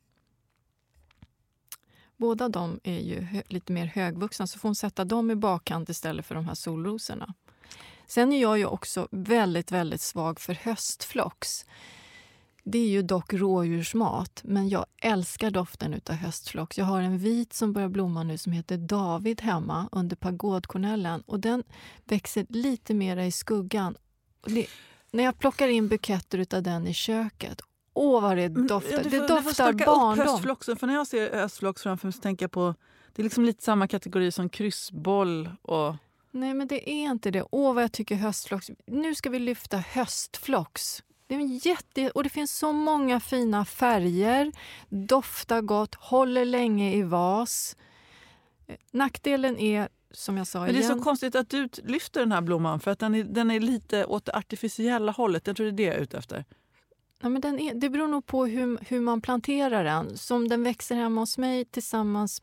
Båda de är ju lite mer högvuxna, så får hon sätta dem i bakkant istället för de här solrosorna. Sen är jag ju också väldigt, väldigt svag för höstflox. Det är ju dock rådjursmat, men jag älskar doften utav höstflox. Jag har en vit som börjar blomma nu som heter David hemma under pagodkornellen. Och den växer lite mer i skuggan. När jag plockar in buketter utav den i köket, vad det doftar. Det doftar barndom. Höstfloxen, för när jag ser höstflox framför mig så tänker jag på, det är liksom lite samma kategori som kryssboll och... Nej, men det är inte det. Vad jag tycker höstflox. Nu ska vi lyfta höstflox. Det är och det finns så många fina färger. Doftar gott, håller länge i vas. Nackdelen är, som jag sa igen... Men det är så konstigt att du lyfter den här blomman, för att den är lite åt det artificiella hållet. Jag tror det är det jag är ute efter. Ja, men det beror nog på hur man planterar den. Som den växer hemma hos mig tillsammans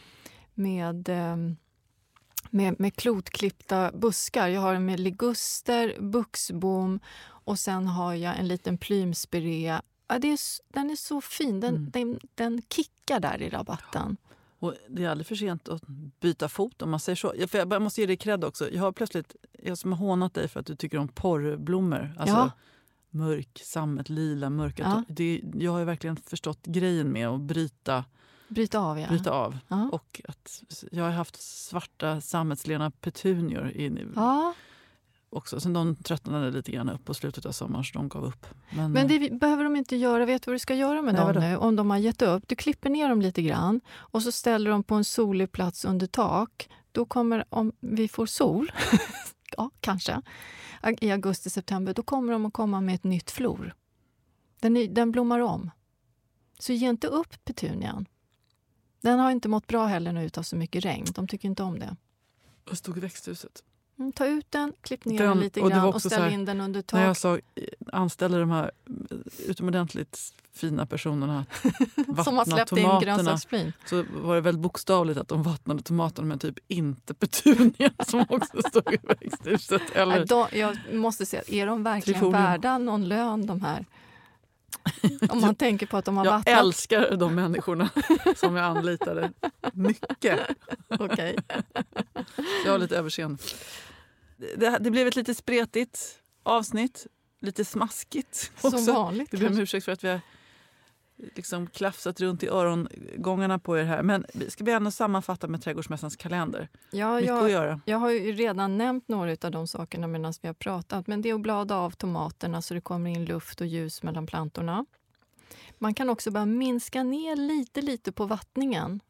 med klotklippta buskar. Jag har den med liguster, buxbom och sen har jag en liten plymspirea. Ja, den är så fin. Den kickar där i rabatten. Och det är aldrig för sent att byta fot, om man säger så. Jag måste ge dig cred också. Jag som har hånat dig för att du tycker om porrblommor. Alltså mörk, sammet, lila, mörka. Ja. Jag har ju verkligen förstått grejen med att bryta av. Ja. Och att jag har haft svarta sammetslena petunior också. Sen de tröttnade lite grann upp på slutet av sommaren, så de gav upp. Men det behöver de inte göra. Vet du vad du ska göra med dem nu? Om de har gett upp. Du klipper ner dem lite grann och så ställer de på en solig plats under tak. Då kommer, om vi får sol, kanske, i augusti-september, då kommer de att komma med ett nytt flor. Den blommar om. Så ge inte upp petunian. Den har inte mått bra heller nu utav så mycket regn. De tycker inte om det. Och stod i växthuset. Ta ut den, klipp ner den lite grann och ställ in den under tak. När jag anställde de här utomordentligt fina personerna som har släppt in grönsaksplin, så var det väldigt bokstavligt att de vattnade tomaterna, men typ inte petunia som också stod i växthuset. Eller jag måste säga, är de verkligen värda någon lön, de här? Om man tänker på att de har vattnat. Jag älskar de människorna som jag anlitade mycket. Okej. Jag har lite överseende. Det blev ett lite spretigt avsnitt. Lite smaskigt också. Som vanligt. Det blev en ursäkt för att vi har liksom klafsat runt i örongångarna på er här. Men ska vi ändå sammanfatta med Trädgårdsmässans kalender? Ja, mycket att göra. Jag har ju redan nämnt några av de sakerna medan vi har pratat. Men det är att blada av tomaterna så det kommer in luft och ljus mellan plantorna. Man kan också bara minska ner lite på vattningen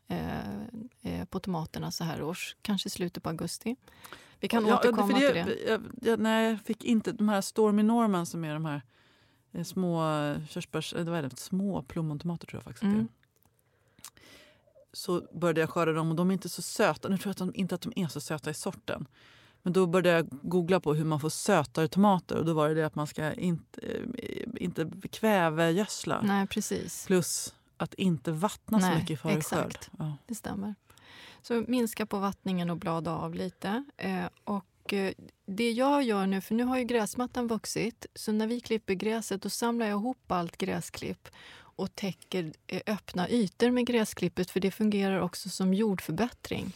på tomaterna så här års. Kanske slutet på augusti. Vi kan återkomma till det. Jag fick inte de här Stormy Norman som är de här små körsbärs, det var små plommontomater tror jag faktiskt. Så började jag skörda dem och de är inte så söta. Nu tror jag inte att de är så söta i sorten. Men då började jag googla på hur man får sötare tomater och då var det att man ska inte kvävegödsla. Nej, precis. Plus att inte vattna så mycket före skörd. Ja. Det stämmer. Så minska på vattningen och blada av lite. Och Och det jag gör nu, för nu har ju gräsmattan vuxit, så när vi klipper gräset då samlar jag ihop allt gräsklipp och täcker öppna ytor med gräsklippet, för det fungerar också som jordförbättring.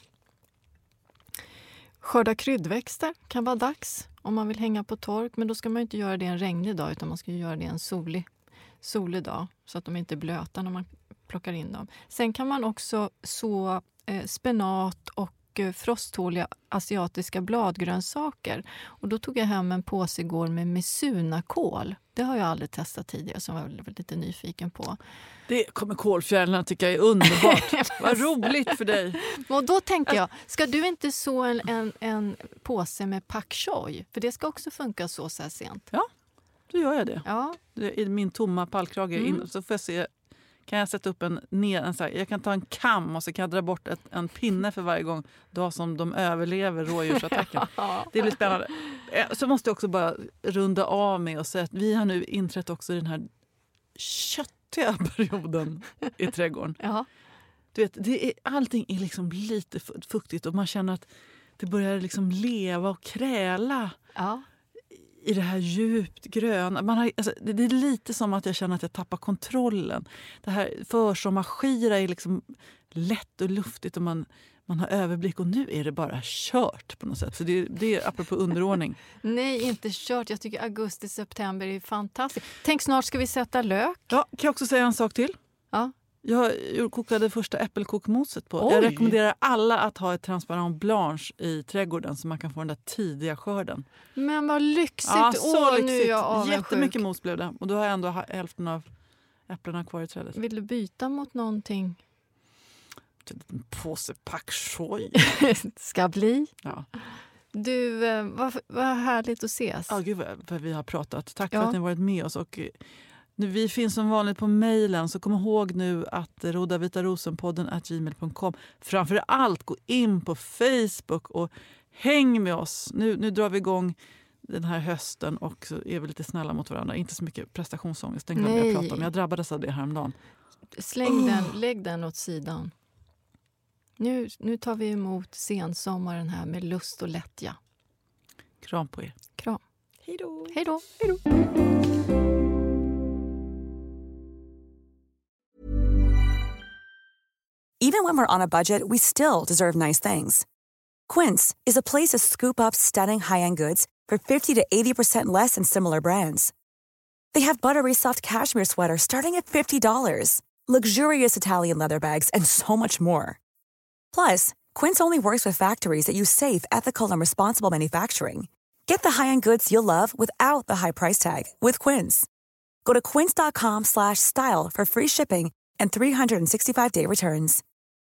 Skörda kryddväxter kan vara dags om man vill hänga på tork, men då ska man inte göra det en regnig dag utan man ska göra det en solig dag så att de inte är blöta när man plockar in dem. Sen kan man också så spenat och frosttåliga asiatiska bladgrönsaker. Och då tog jag hem en påse igår med misunakål. Det har jag aldrig testat tidigare, som jag var lite nyfiken på. Det kommer kålfjärilarna tycka är underbart. Vad roligt för dig. Och då tänker jag, ska du inte så en påse med pak choi? För det ska också funka så här sent. Ja, då gör jag det. Ja. I min tomma pallkrage så får jag se. Kan jag sätta upp jag kan ta en kam och så kan jag dra bort en pinne för varje gång då som de överlever rådjursattacken. Det blir spännande. Så måste jag också bara runda av med och säga att vi har nu inträtt också i den här köttiga perioden i trädgården. Ja. Du vet, allting är liksom lite fuktigt och man känner att det börjar liksom leva och kräla. Ja. I det här djupt gröna. Det är lite som att jag känner att jag tappar kontrollen. Det här försommarskira är liksom lätt och luftigt och man har överblick. Och nu är det bara kört på något sätt. Så det är apropå underordning. Nej, inte kört. Jag tycker augusti-september är fantastiskt. Tänk, snart ska vi sätta lök. Ja, kan jag också säga en sak till? Ja. Jag kokade första äppelkokmoset på. Oj. Jag rekommenderar alla att ha ett transparent blanche i trädgården så man kan få den där tidiga skörden. Men vad lyxigt. Ja, så lyxigt. Nu är jag avundsjuk. Jättemycket mos blev det. Och då har jag ändå hälften av äpplena kvar i trädet. Vill du byta mot någonting? En påse pak choi. Ska bli. Ja. Du, vad härligt att ses. Ja, gud vad vi har pratat. Tack för att ni har varit med oss. Och nu, vi finns som vanligt på mejlen, så kom ihåg nu att rodavitarosenpodden@gmail.com. Framför allt gå in på Facebook och häng med oss. Nu drar vi igång den här hösten och så är vi lite snälla mot varandra. Inte så mycket prestationsångest, den glömde jag prata om. Jag drabbades av det häromdagen. Lägg den åt sidan. Nu tar vi emot sensommaren här med lust och lättja. Kram på er. Kram. Hej då. Hej då. Even when we're on a budget, we still deserve nice things. Quince is a place to scoop up stunning high-end goods for 50 to 80% less than similar brands. They have buttery soft cashmere sweaters starting at $50, luxurious Italian leather bags, and so much more. Plus, Quince only works with factories that use safe, ethical, and responsible manufacturing. Get the high-end goods you'll love without the high price tag with Quince. Go to quince.com/style for free shipping and 365-day returns.